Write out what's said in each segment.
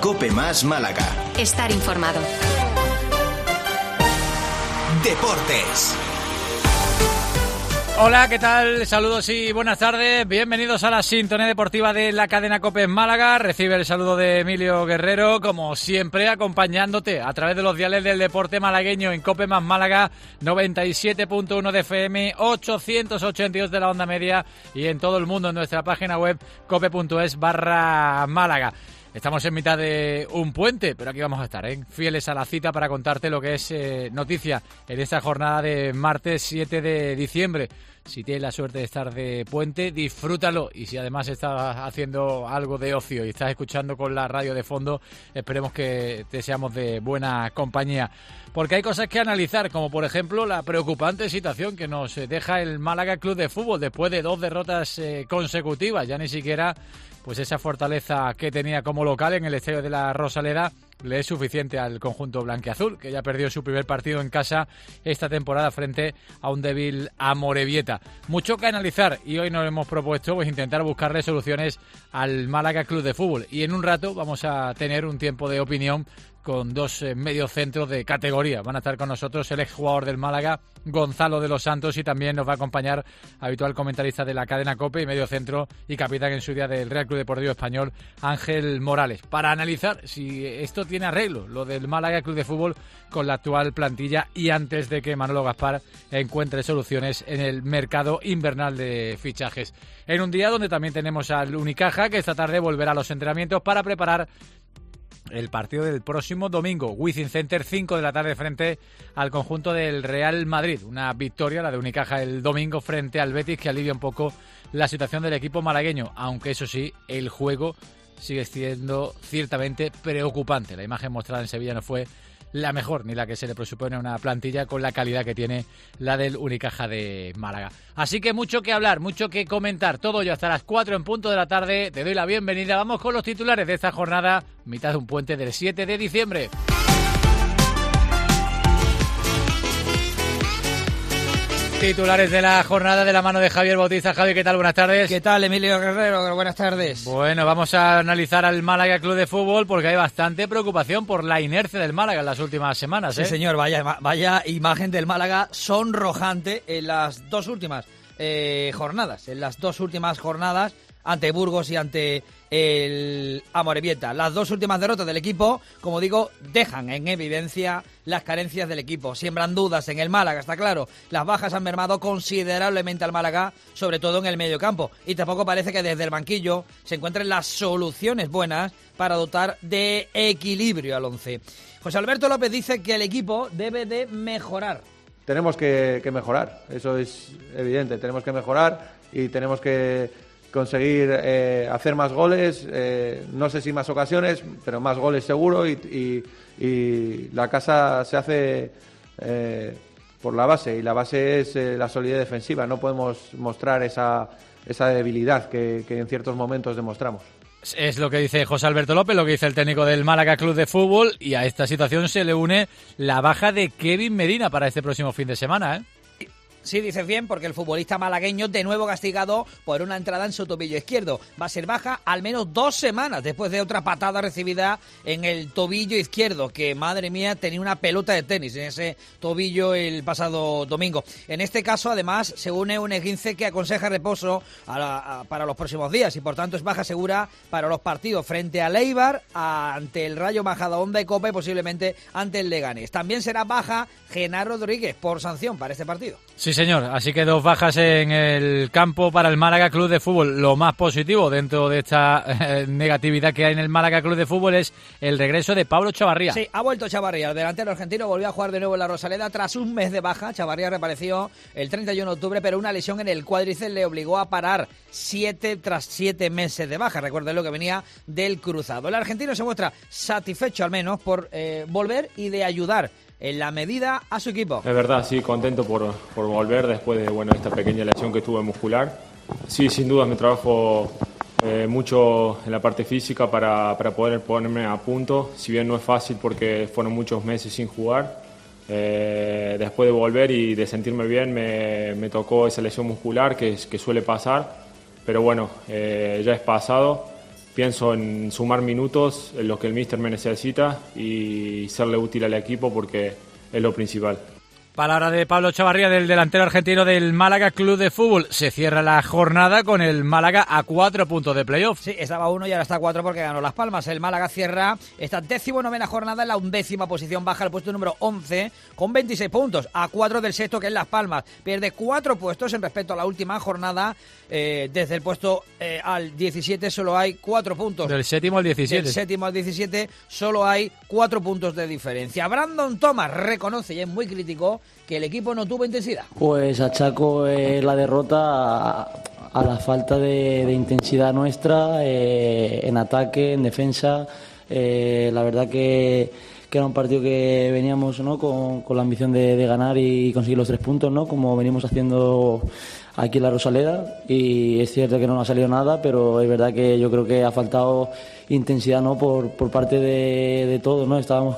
COPE Más Málaga. Estar informado. Deportes. Hola, ¿qué tal? Saludos y buenas tardes. Bienvenidos a la sintonía deportiva de la cadena COPE en Málaga. Recibe el saludo de Emilio Guerrero, como siempre, acompañándote a través de los diales del deporte malagueño en COPE Más Málaga, 97.1 de FM, 882 de la onda media y en todo el mundo en nuestra página web cope.es/Málaga. Estamos en mitad de un puente, pero aquí vamos a estar, fieles a la cita para contarte lo que es noticia en esta jornada de martes 7 de diciembre. Si tienes la suerte de estar de puente, disfrútalo. Y si además estás haciendo algo de ocio y estás escuchando con la radio de fondo, esperemos que te seamos de buena compañía. Porque hay cosas que analizar, como por ejemplo la preocupante situación que nos deja el Málaga Club de Fútbol después de 2 derrotas consecutivas. Ya ni siquiera pues esa fortaleza que tenía como local en el estadio de la Rosaleda le es suficiente al conjunto blanquiazul, que ya perdió su primer partido en casa esta temporada frente a un débil Amorebieta. Mucho que analizar y hoy nos hemos propuesto pues intentar buscarle soluciones al Málaga Club de Fútbol. Y en un rato vamos a tener un tiempo de opinión con 2 mediocentros de categoría. Van a estar con nosotros el exjugador del Málaga, Gonzalo de los Santos, y también nos va a acompañar habitual comentarista de la cadena COPE y mediocentro y capitán en su día del Real Club Deportivo Español, Ángel Morales, para analizar si esto tiene arreglo, lo del Málaga Club de Fútbol con la actual plantilla y antes de que Manolo Gaspar encuentre soluciones en el mercado invernal de fichajes. En un día donde también tenemos al Unicaja, que esta tarde volverá a los entrenamientos para preparar el partido del próximo domingo, Wizzing Center, 5 de la tarde frente al conjunto del Real Madrid. Una victoria, la de Unicaja, el domingo frente al Betis, que alivia un poco la situación del equipo malagueño, aunque eso sí, el juego sigue siendo ciertamente preocupante. La imagen mostrada en Sevilla no fue la mejor, ni la que se le presupone a una plantilla con la calidad que tiene la del Unicaja de Málaga. Así que mucho que hablar, mucho que comentar, todo ello hasta las 4 en punto de la tarde. Te doy la bienvenida, vamos con los titulares de esta jornada, mitad de un puente del 7 de diciembre. Titulares de la jornada de la mano de Javier Bautista. Javi, ¿qué tal? Buenas tardes. ¿Qué tal, Emilio Guerrero? Buenas tardes. Bueno, vamos a analizar al Málaga Club de Fútbol porque hay bastante preocupación por la inercia del Málaga en las últimas semanas. Sí, señor, vaya imagen del Málaga sonrojante en las 2 últimas jornadas. En las 2 últimas jornadas ante Burgos y ante el Amorebieta. Las 2 últimas derrotas del equipo, como digo, dejan en evidencia las carencias del equipo. Siembran dudas en el Málaga, está claro. Las bajas han mermado considerablemente al Málaga, sobre todo en el mediocampo. Y tampoco parece que desde el banquillo se encuentren las soluciones buenas para dotar de equilibrio al once. José Alberto López dice que el equipo debe de mejorar. Tenemos que mejorar, eso es evidente. Tenemos que mejorar y tenemos que conseguir hacer más goles, no sé si más ocasiones, pero más goles seguro y la casa se hace por la base y la base es la solidez defensiva. No podemos mostrar esa debilidad que en ciertos momentos demostramos. Es lo que dice José Alberto López, lo que dice el técnico del Málaga Club de Fútbol, y a esta situación se le une la baja de Kevin Medina para este próximo fin de semana, Sí, dices bien, porque el futbolista malagueño de nuevo castigado por una entrada en su tobillo izquierdo. Va a ser baja al menos 2 semanas después de otra patada recibida en el tobillo izquierdo, que madre mía tenía una pelota de tenis en ese tobillo el pasado domingo. En este caso, además, se une un esguince que aconseja reposo para los próximos días y por tanto es baja segura para los partidos frente al Eibar, ante el Rayo Majadahonda y Copa y posiblemente ante el Leganés. También será baja Genaro Rodríguez por sanción para este partido. Sí, señor. Así que 2 bajas en el campo para el Málaga Club de Fútbol. Lo más positivo dentro de esta negatividad que hay en el Málaga Club de Fútbol es el regreso de Pablo Chavarría. Sí, ha vuelto Chavarría. El delantero argentino volvió a jugar de nuevo en la Rosaleda tras un mes de baja. Chavarría reapareció el 31 de octubre, pero una lesión en el cuádriceps le obligó a parar 7 meses de baja. Recuerden lo que venía del cruzado. El argentino se muestra satisfecho al menos por volver y de ayudar en la medida a su equipo. Es verdad, sí, contento por volver después de esta pequeña lesión que tuve muscular. Sí, sin duda me trabajo mucho en la parte física para poder ponerme a punto, si bien no es fácil porque fueron muchos meses sin jugar. Después de volver y de sentirme bien me tocó esa lesión muscular que suele pasar, pero bueno, ya es pasado. pienso en sumar minutos, en lo que el míster me necesita y serle útil al equipo porque es lo principal. Palabra de Pablo Chavarría, del delantero argentino del Málaga Club de Fútbol. Se cierra la jornada con el Málaga a 4 puntos de playoff. Sí, estaba 1 y ahora está 4 porque ganó Las Palmas. El Málaga cierra esta 19ª jornada en la 11ª posición, baja al puesto número 11 con 26 puntos, a 4 del sexto, que es Las Palmas. Pierde 4 puestos en respecto a la última jornada. Desde el puesto al 17 solo hay 4 puntos. Del séptimo al 17. Del séptimo al 17 solo hay 4 puntos de diferencia. Brandon Thomas reconoce y es muy crítico que el equipo no tuvo intensidad. Pues achaco la derrota a la falta de intensidad nuestra en ataque, en defensa. La verdad que era un partido que veníamos, ¿no?, con la ambición de ganar y conseguir los 3 puntos, ¿no?, como venimos haciendo aquí en la Rosaleda, y es cierto que no nos ha salido nada, pero es verdad que yo creo que ha faltado intensidad, ¿no?, por parte de todos, ¿no? Estábamos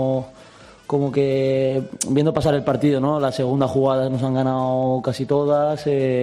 como que viendo pasar el partido, ¿no? Las segundas jugadas nos han ganado casi todas,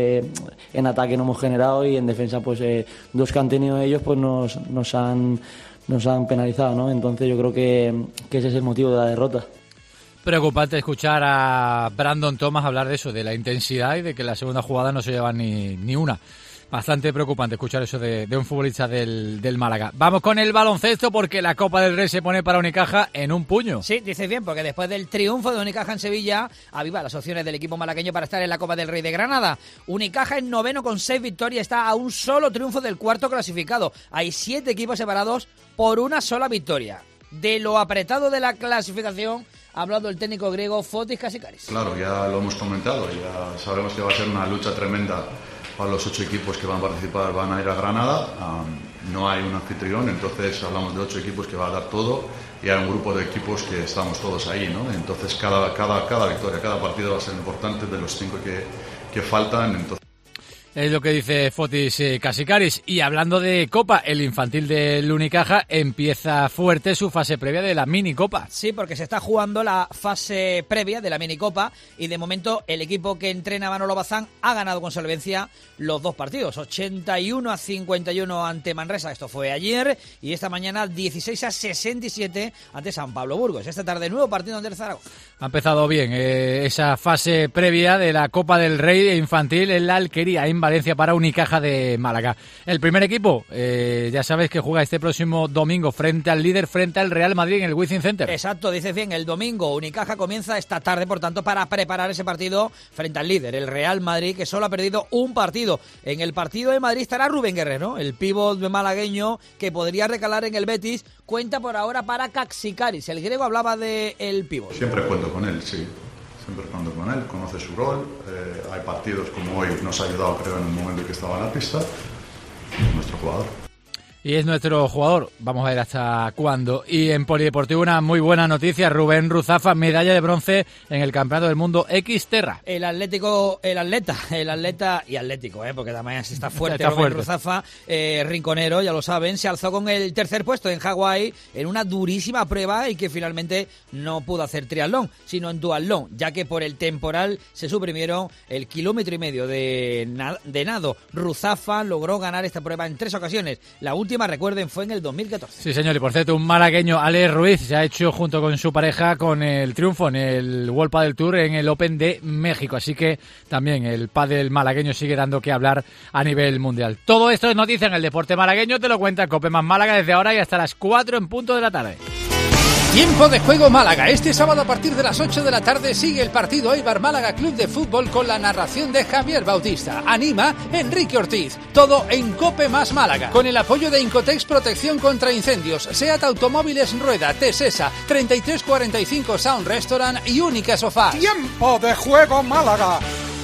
en ataque no hemos generado y en defensa pues 2 que han tenido ellos pues nos han penalizado, ¿no? Entonces yo creo que ese es el motivo de la derrota. Preocupante escuchar a Brandon Thomas hablar de eso, de la intensidad y de que en la segunda jugada no se llevan ni una. Bastante preocupante escuchar eso de un futbolista del Málaga. Vamos con el baloncesto porque la Copa del Rey se pone para Unicaja en un puño. Sí, dices bien, porque después del triunfo de Unicaja en Sevilla, aviva las opciones del equipo malagueño para estar en la Copa del Rey de Granada. Unicaja en 9º con 6 victorias, está a un solo triunfo del cuarto clasificado. Hay 7 equipos separados por una sola victoria. De lo apretado de la clasificación ha hablado el técnico griego Fotis Kasikaris. Claro, ya lo hemos comentado, ya sabemos que va a ser una lucha tremenda para los 8 equipos que van a participar, van a ir a Granada. No hay un anfitrión, entonces hablamos de 8 equipos que va a dar todo y hay un grupo de equipos que estamos todos ahí, ¿no? Entonces cada victoria, cada partido va a ser importante de los 5 que faltan. Entonces... Es lo que dice Fotis Kasikaris. Y hablando de Copa, el infantil del Unicaja empieza fuerte su fase previa de la minicopa. Sí, porque se está jugando la fase previa de la minicopa y de momento el equipo que entrena Manolo Bazán ha ganado con solvencia los 2 partidos, 81-51 ante Manresa, esto fue ayer, y esta mañana 16-67 ante San Pablo Burgos. Esta tarde nuevo partido ante el Zaragoza. Ha empezado bien esa fase previa de la Copa del Rey infantil en la Alquería, en Valencia, para Unicaja de Málaga. El primer equipo, ya sabes que juega este próximo domingo frente al líder, frente al Real Madrid en el Wizzing Center. Exacto, dices bien, el domingo Unicaja comienza esta tarde, por tanto, para preparar ese partido frente al líder, el Real Madrid, que solo ha perdido un partido. En el partido de Madrid estará Rubén Guerrero, el pívot malagueño que podría recalar en el Betis. Cuenta por ahora para Kasikaris. El griego hablaba del pívot. Siempre cuento con él, sí. Siempre cuento con él, conoce su rol. Hay partidos como hoy, nos ha ayudado, creo, en el momento en que estaba en la pista. Nuestro jugador. Y es nuestro jugador, vamos a ver hasta cuándo. Y en polideportivo una muy buena noticia, Rubén Ruzafa, medalla de bronce en el Campeonato del Mundo Xterra. El atleta y atlético, porque también está fuerte. Está Rubén fuerte. Ruzafa, rinconero, ya lo saben, se alzó con el 3er puesto en Hawái en una durísima prueba y que finalmente no pudo hacer triatlón, sino en duatlón, ya que por el temporal se suprimieron el 1,5 kilómetros de nado. Ruzafa logró ganar esta prueba en 3 ocasiones. La última, recuerden, fue en el 2014. Sí, señor, y por cierto, un malagueño, Alex Ruiz, se ha hecho junto con su pareja con el triunfo en el World Padel Tour en el Open de México. Así que también el pádel malagueño sigue dando que hablar a nivel mundial. Todo esto es noticia en el deporte malagueño, te lo cuenta Cope Más Málaga desde ahora y hasta las 4 en punto de la tarde. Tiempo de juego Málaga. Este sábado a partir de las 8 de la tarde sigue el partido Eibar Málaga Club de Fútbol con la narración de Javier Bautista. Anima Enrique Ortiz. Todo en Cope Más Málaga. Con el apoyo de Incotex Protección contra Incendios, Seat Automóviles Rueda, Tesesa, 3345 Sound Restaurant y Única Sofá. Tiempo de juego Málaga.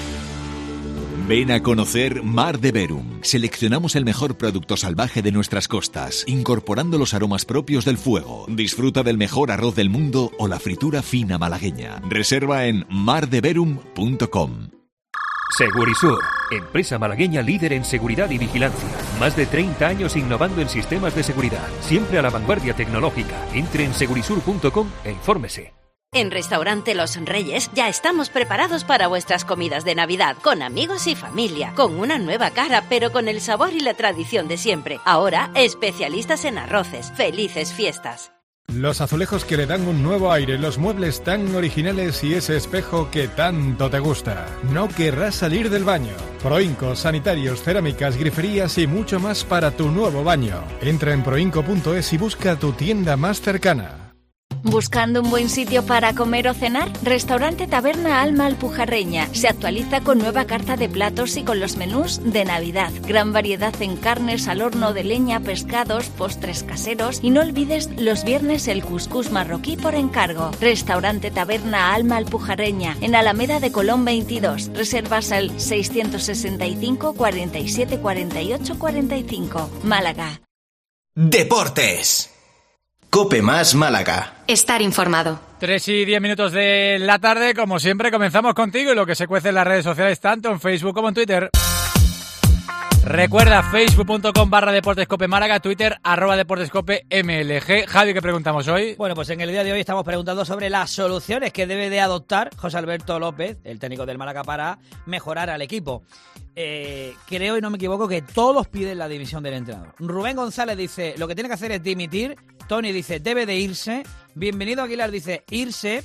Ven a conocer Mar de Verum. Seleccionamos el mejor producto salvaje de nuestras costas, incorporando los aromas propios del fuego. Disfruta del mejor arroz del mundo o la fritura fina malagueña. Reserva en mardeverum.com. Segurisur, empresa malagueña líder en seguridad y vigilancia. Más de 30 años innovando en sistemas de seguridad, siempre a la vanguardia tecnológica. Entre en segurisur.com e infórmese. En Restaurante Los Reyes ya estamos preparados para vuestras comidas de Navidad, con amigos y familia, con una nueva cara, pero con el sabor y la tradición de siempre. Ahora, especialistas en arroces. ¡Felices fiestas! Los azulejos que le dan un nuevo aire, los muebles tan originales y ese espejo que tanto te gusta. No querrás salir del baño. Proinco, sanitarios, cerámicas, griferías y mucho más para tu nuevo baño. Entra en proinco.es y busca tu tienda más cercana. ¿Buscando un buen sitio para comer o cenar? Restaurante Taberna Alma Alpujarreña. Se actualiza con nueva carta de platos y con los menús de Navidad. Gran variedad en carnes al horno de leña, pescados, postres caseros y no olvides los viernes el cuscús marroquí por encargo. Restaurante Taberna Alma Alpujarreña en Alameda de Colón 22. Reservas al 665 47 48 45. Málaga. Deportes. COPE más Málaga. Estar informado. 3:10 de la tarde, como siempre, comenzamos contigo y lo que se cuece en las redes sociales, tanto en Facebook como en Twitter. Recuerda, facebook.com/deportescope Málaga, Twitter, @deportescope-MLG. Javi, ¿qué preguntamos hoy? Bueno, pues en el día de hoy estamos preguntando sobre las soluciones que debe de adoptar José Alberto López, el técnico del Málaga, para mejorar al equipo. Creo, y no me equivoco, que todos piden la dimisión del entrenador. Rubén González dice, lo que tiene que hacer es dimitir. Tony dice, debe de irse. Bienvenido Aguilar dice, irse.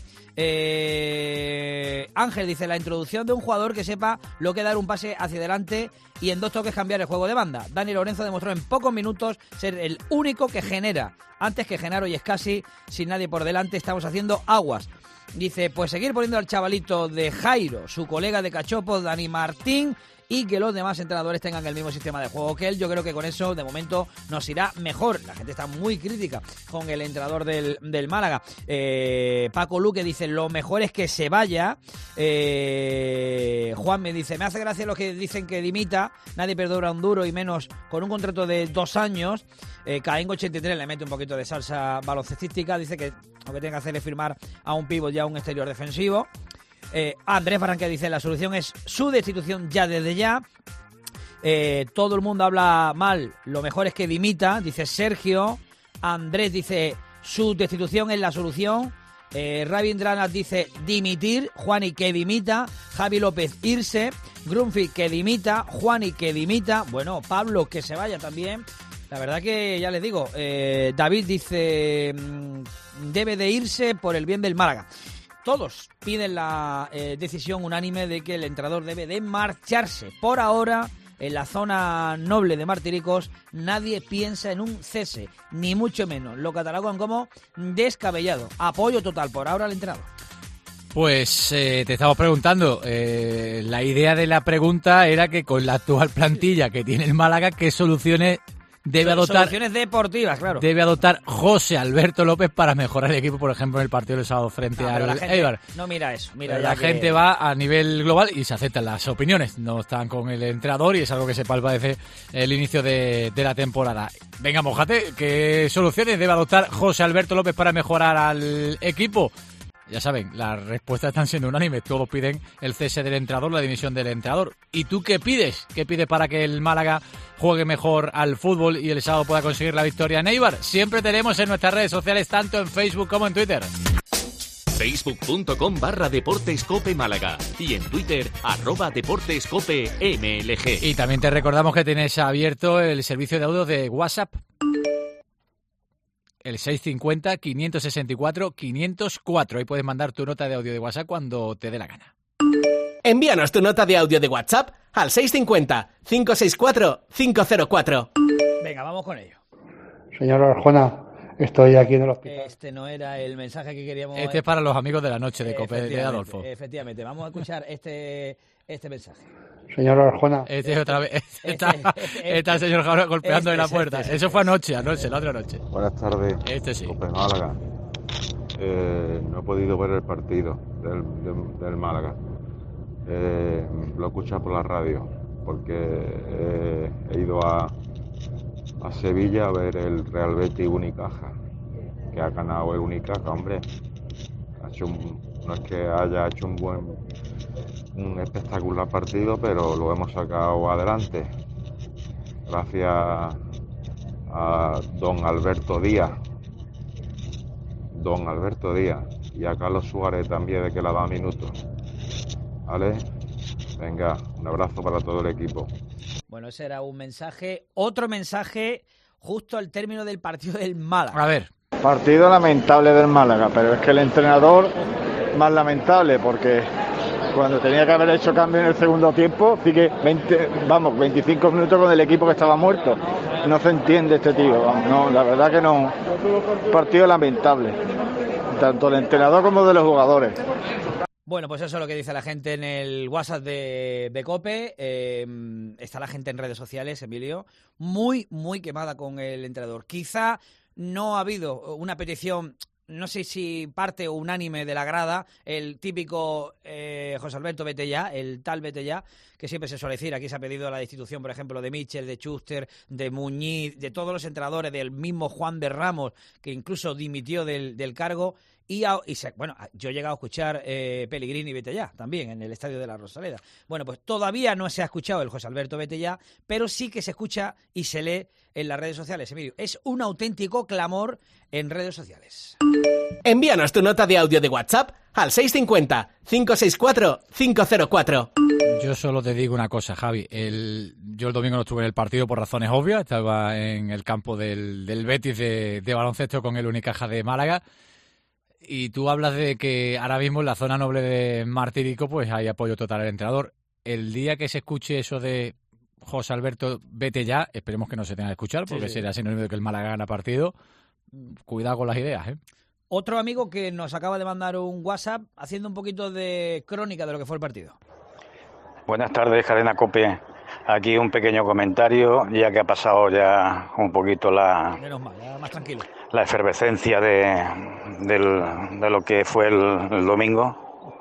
Ángel dice, la introducción de un jugador que sepa lo que dar un pase hacia adelante y en 2 toques cambiar el juego de banda. Dani Lorenzo demostró en pocos minutos ser el único que genera. Antes que Genaro y Escasi, sin nadie por delante, estamos haciendo aguas. Dice, pues seguir poniendo al chavalito de Jairo, su colega de Cachopo, Dani Martín, y que los demás entrenadores tengan el mismo sistema de juego que él. Yo creo que con eso, de momento, nos irá mejor. La gente está muy crítica con el entrenador del Málaga. Paco Luque dice, lo mejor es que se vaya. Juan me dice, me hace gracia los que dicen que dimita. Nadie perdona un duro y menos con un contrato de 2 años. Caengo 83 le mete un poquito de salsa baloncestística. Dice que lo que tiene que hacer es firmar a un pívot ya un exterior defensivo. Andrés Barranque dice, la solución es su destitución ya desde ya. Todo el mundo habla mal, lo mejor es que dimita, dice Sergio. Andrés dice, su destitución es la solución. Ravindranath dice, dimitir. Juani, que dimita. Javi López, irse. Grunfi, que dimita. Juani, que dimita. Bueno, Pablo, que se vaya también. La verdad que ya les digo, David dice, debe de irse por el bien del Málaga. Todos piden la decisión unánime de que el entrenador debe de marcharse. Por ahora, en la zona noble de Martiricos, nadie piensa en un cese, ni mucho menos. Lo catalogan como descabellado. Apoyo total por ahora al entrenador. Pues te estamos preguntando, la idea de la pregunta era que con la actual plantilla que tiene el Málaga, ¿qué soluciones debe adoptar? Soluciones deportivas, claro. Debe adoptar José Alberto López para mejorar el equipo, por ejemplo, en el partido del sábado frente al Eibar. No mira eso. Mira, la gente va a nivel global y se aceptan las opiniones. No están con el entrenador y es algo que se palpa desde el inicio de la temporada. Venga, mójate. ¿Qué soluciones debe adoptar José Alberto López para mejorar al equipo? Ya saben, las respuestas están siendo unánimes. Todos piden el cese del entrenador, la dimisión del entrenador. ¿Y tú qué pides? ¿Qué pides para que el Málaga juegue mejor al fútbol y el sábado pueda conseguir la victoria en Eibar? Siempre tenemos en nuestras redes sociales, tanto en Facebook como en Twitter. Facebook.com/Deportescope Málaga y en Twitter @DeportesCopeMLG. Y también te recordamos que tienes abierto el servicio de audio de WhatsApp. El 650-564-504. Ahí puedes mandar tu nota de audio de WhatsApp cuando te dé la gana. Envíanos tu nota de audio de WhatsApp al 650-564-504. Venga, vamos con ello. Señor Arjona, estoy aquí en el hospital. Este no era el mensaje que queríamos... Este es para los amigos de la noche de COPE de Adolfo. Efectivamente, vamos a escuchar este mensaje. Señor Arjona. Otra vez. Está el señor Arjona golpeando en la puerta. Eso fue anoche, la otra noche. Buenas tardes. Sí. COPE Málaga. No he podido ver el partido del Málaga. Lo he escuchado por la radio porque he ido a Sevilla a ver el Real Betis Unicaja, que ha ganado el Unicaja, hombre. No es que haya hecho un espectacular partido, pero lo hemos sacado adelante gracias a don Alberto Díaz, y a Carlos Suárez también, de que le ha dado minutos. ¿Vale? Venga, un abrazo para todo el equipo. Bueno, ese era un mensaje. Otro mensaje justo al término del partido del Málaga. A ver. Partido lamentable del Málaga, pero es que el entrenador más lamentable, porque cuando tenía que haber hecho cambio en el segundo tiempo, sigue 25 minutos con el equipo que estaba muerto. No se entiende este tío, vamos, no, la verdad que no. Partido lamentable, tanto del entrenador como de los jugadores. Bueno, pues eso es lo que dice la gente en el WhatsApp de COPE. Está la gente en redes sociales, Emilio, muy quemada con el entrenador. Quizá no ha habido una petición, no sé si parte o unánime de la grada, el típico José Alberto vete ya, el tal vete ya, que siempre se suele decir. Aquí se ha pedido la destitución, por ejemplo, de Michel, de Schuster, de Muñiz, de todos los entrenadores, del mismo Juan de Ramos, que incluso dimitió del cargo. Bueno, yo he llegado a escuchar Pellegrini vete ya, también en el estadio de la Rosaleda. Bueno, pues todavía no se ha escuchado el José Alberto vete ya, pero sí que se escucha y se lee en las redes sociales, Emilio. Es un auténtico clamor en redes sociales. Envíanos tu nota de audio de WhatsApp al 650-564-504. Yo solo te digo una cosa, Javi. Yo el domingo no estuve en el partido por razones obvias. Estaba en el campo del Betis de baloncesto con el Unicaja de Málaga. Y tú hablas de que ahora mismo en la zona noble de Martirico pues hay apoyo total al entrenador. El día que se escuche eso de José Alberto vete ya, esperemos que no se tenga que escuchar, porque será sinónimo de que el Málaga gana partido. Cuidado con las ideas, ¿eh? Otro amigo que nos acaba de mandar un WhatsApp haciendo un poquito de crónica de lo que fue el partido. Buenas tardes, Cadena COPE. Aquí un pequeño comentario, ya que ha pasado ya un poquito Menos mal, ya más tranquilo. La efervescencia de lo que fue el domingo.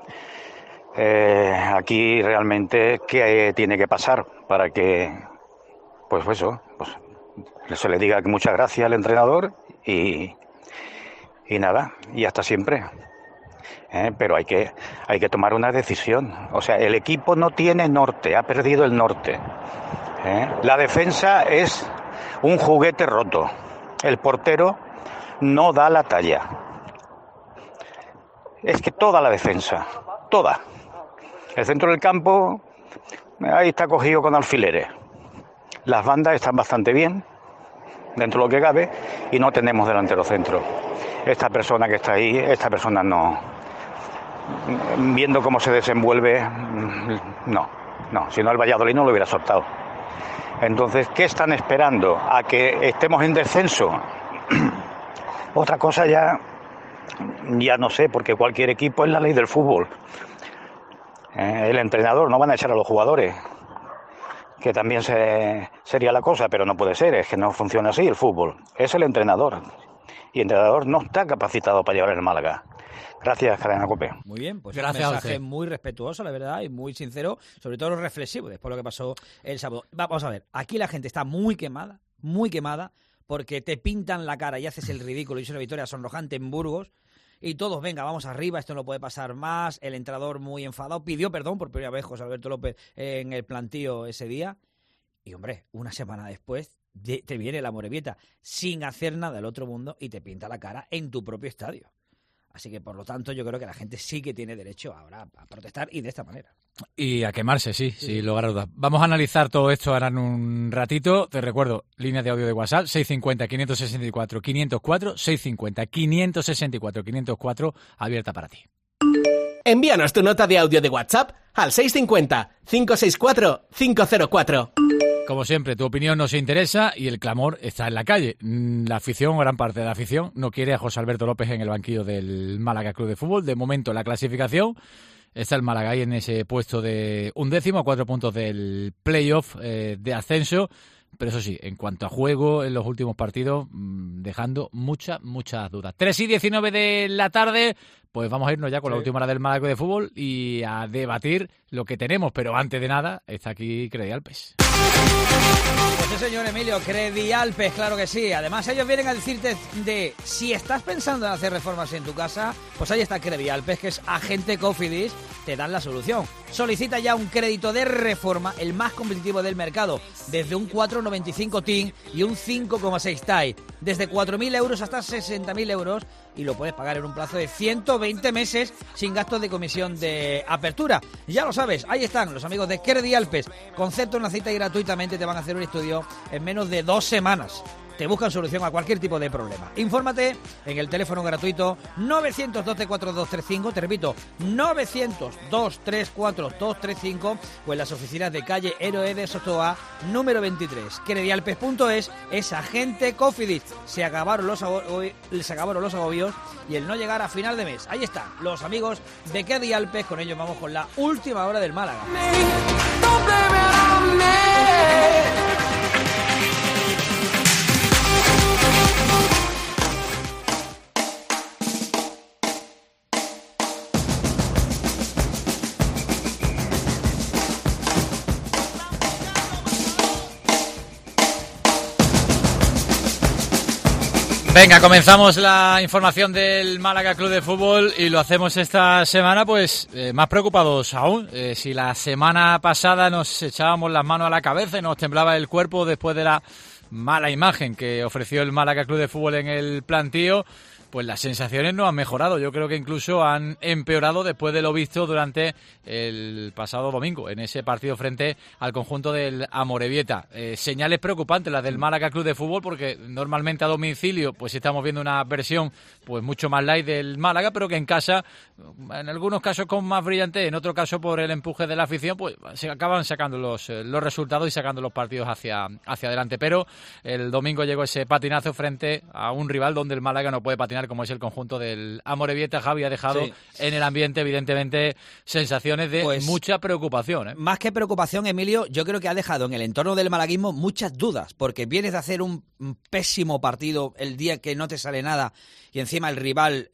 Aquí realmente, ¿qué tiene que pasar para que, pues se le diga que muchas gracias al entrenador y nada, y hasta siempre? Pero hay que tomar una decisión. O sea, el equipo no tiene norte, ha perdido el norte. La defensa es un juguete roto. El portero no da la talla. Es que toda la defensa, toda. El centro del campo, ahí está cogido con alfileres. Las bandas están bastante bien, dentro de lo que cabe, y no tenemos delantero centro. Esta persona que está ahí, esta persona no... Viendo cómo se desenvuelve, no. Si no, el Valladolid no lo hubiera soltado. Entonces, ¿qué están esperando? ¿A que estemos en descenso? Otra cosa ya no sé, porque cualquier equipo es la ley del fútbol. El entrenador, no van a echar a los jugadores, que también sería la cosa, pero no puede ser, es que no funciona así el fútbol. Es el entrenador, y el entrenador no está capacitado para llevar el Málaga. Gracias, Cadena COPE. Muy bien, pues gracias, un mensaje muy respetuoso, la verdad, y muy sincero, sobre todo reflexivo, después de lo que pasó el sábado. Vamos a ver, aquí la gente está muy quemada, porque te pintan la cara y haces el ridículo, y es una victoria sonrojante en Burgos, y todos, venga, vamos arriba, esto no puede pasar más. El entrenador muy enfadado, pidió perdón por primera vez José Alberto López en el plantío ese día, y hombre, una semana después te viene la Amorebieta sin hacer nada del otro mundo y te pinta la cara en tu propio estadio. Así que, por lo tanto, yo creo que la gente sí que tiene derecho ahora a protestar, y de esta manera. Y a quemarse, sí, sin lugar a dudas. Vamos a analizar todo esto ahora en un ratito. Te recuerdo, líneas de audio de WhatsApp, 650-564-504, 650-564-504, abierta para ti. Envíanos tu nota de audio de WhatsApp al 650-564-504. Como siempre, tu opinión nos interesa y el clamor está en la calle. La afición, gran parte de la afición, no quiere a José Alberto López en el banquillo del Málaga Club de Fútbol. De momento, la clasificación está el Málaga ahí en ese puesto de 11º, a 4 puntos del playoff de ascenso. Pero eso sí, en cuanto a juego, en los últimos partidos, dejando muchas dudas. 3:19 de la tarde, pues vamos a irnos ya con la última hora del Málaga Club de Fútbol y a debatir lo que tenemos. Pero antes de nada, está aquí Credialpes. Pues sí, señor Emilio, Credialpes, claro que sí. Además, ellos vienen a decirte de si estás pensando en hacer reformas en tu casa, pues ahí está Credialpes, que es agente Cofidis, te dan la solución. Solicita ya un crédito de reforma, el más competitivo del mercado, desde un 4,95 TIN y un 5,6 TAI, desde 4.000 euros hasta 60.000 euros, y lo puedes pagar en un plazo de 120 meses sin gastos de comisión de apertura. Ya lo sabes, ahí están los amigos de Credi Alpes. Concepto una cita y gratuitamente te van a hacer un estudio en menos de 2 semanas. Te buscan solución a cualquier tipo de problema. Infórmate en el teléfono gratuito 912-4235, te repito, 900-234-235, o en las oficinas de calle Héroe de Sotoa, número 23. Credialpes.es es agente Cofidis. Se acabaron los agobios y el no llegar a final de mes. Ahí están los amigos de Credialpes. Con ellos vamos con la última hora del Málaga. Venga, comenzamos la información del Málaga Club de Fútbol y lo hacemos esta semana pues más preocupados aún. Si la semana pasada nos echábamos las manos a la cabeza y nos temblaba el cuerpo después de la mala imagen que ofreció el Málaga Club de Fútbol en el plantío, pues las sensaciones no han mejorado. Yo creo que incluso han empeorado después de lo visto durante el pasado domingo en ese partido frente al conjunto del Amorebieta. Señales preocupantes las del Málaga Club de Fútbol, porque normalmente a domicilio pues estamos viendo una versión pues mucho más light del Málaga, pero que en casa, en algunos casos con más brillante, en otro caso por el empuje de la afición, pues se acaban sacando los resultados y sacando los partidos hacia adelante. Pero el domingo llegó ese patinazo frente a un rival donde el Málaga no puede patinar, como es el conjunto del Amorebieta. Javi ha dejado en el ambiente, evidentemente, sensaciones de mucha preocupación. Más que preocupación, Emilio, yo creo que ha dejado en el entorno del malaguismo muchas dudas, porque vienes de hacer un pésimo partido el día que no te sale nada y encima el rival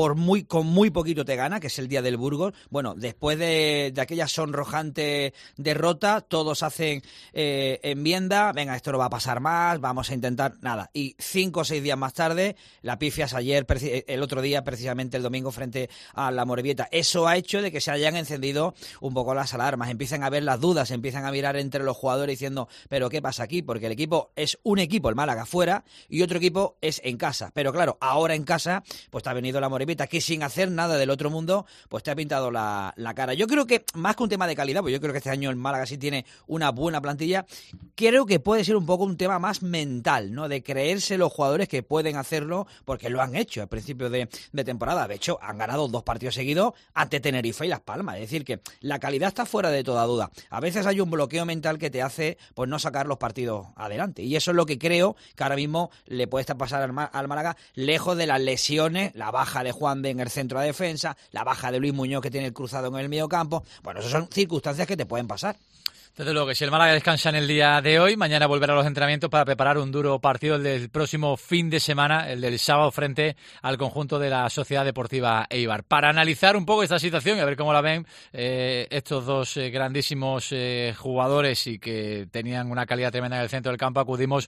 con muy poquito te gana, que es el día del Burgos. Bueno, después de aquella sonrojante derrota, todos hacen enmienda, venga, esto no va a pasar más, vamos a intentar nada. Y 5 o 6 días más tarde, la pifias ayer, el otro día, precisamente el domingo, frente a la Amorebieta. Eso ha hecho de que se hayan encendido un poco las alarmas, empiezan a ver las dudas, empiezan a mirar entre los jugadores diciendo, pero ¿qué pasa aquí? Porque el equipo es un equipo, el Málaga fuera, y otro equipo es en casa. Pero claro, ahora en casa, pues te ha venido la Amorebieta, que sin hacer nada del otro mundo, pues te ha pintado la cara. Yo creo que, más que un tema de calidad, pues yo creo que este año el Málaga sí tiene una buena plantilla, creo que puede ser un poco un tema más mental, ¿no? De creerse los jugadores que pueden hacerlo, porque lo han hecho al principio de temporada. De hecho, han ganado 2 partidos seguidos ante Tenerife y Las Palmas. Es decir, que la calidad está fuera de toda duda. A veces hay un bloqueo mental que te hace pues no sacar los partidos adelante. Y eso es lo que creo que ahora mismo le puede estar pasando al Málaga, lejos de las lesiones, la baja de Juan de en el centro de defensa, la baja de Luis Muñoz que tiene el cruzado en el mediocampo. Bueno, esas son circunstancias que te pueden pasar. Desde luego que si el Málaga descansa en el día de hoy, mañana volverá a los entrenamientos para preparar un duro partido, el del próximo fin de semana, el del sábado frente al conjunto de la Sociedad Deportiva Eibar. Para analizar un poco esta situación y a ver cómo la ven estos dos grandísimos jugadores y que tenían una calidad tremenda en el centro del campo, acudimos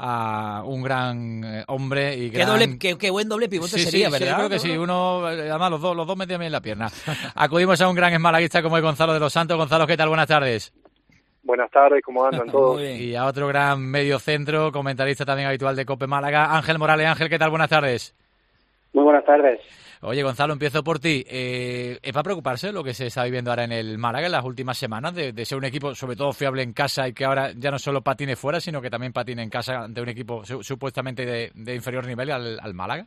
a un gran hombre y Qué buen doble pivote sería, ¿verdad? Sí, creo que sí. Uno, además los dos metían bien la pierna. Acudimos a un gran malaguista como es Gonzalo de los Santos. Gonzalo, ¿qué tal? Buenas tardes. Buenas tardes, ¿cómo andan todos? Y a otro gran mediocentro, comentarista también habitual de COPE Málaga, Ángel Morales. Ángel, ¿qué tal? Buenas tardes. Muy buenas tardes. Oye, Gonzalo, empiezo por ti. ¿Es para preocuparse lo que se está viviendo ahora en el Málaga en las últimas semanas, de ser un equipo sobre todo fiable en casa y que ahora ya no solo patine fuera, sino que también patine en casa ante un equipo supuestamente de inferior nivel al Málaga?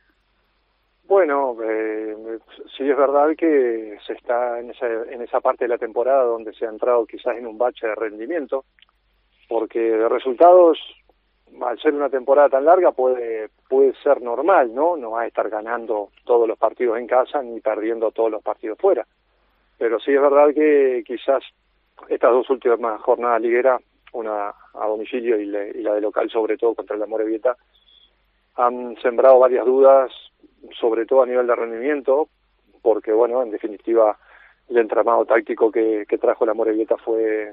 Bueno, sí es verdad que se está en esa parte de la temporada donde se ha entrado quizás en un bache de rendimiento, porque de resultados, al ser una temporada tan larga, puede ser normal, ¿no? No va a estar ganando todos los partidos en casa ni perdiendo todos los partidos fuera. Pero sí es verdad que quizás estas 2 últimas jornadas ligueras, una a domicilio y la de local, sobre todo contra el Amorebieta, han sembrado varias dudas, sobre todo a nivel de rendimiento, porque bueno, en definitiva el entramado táctico que trajo la Amorebieta fue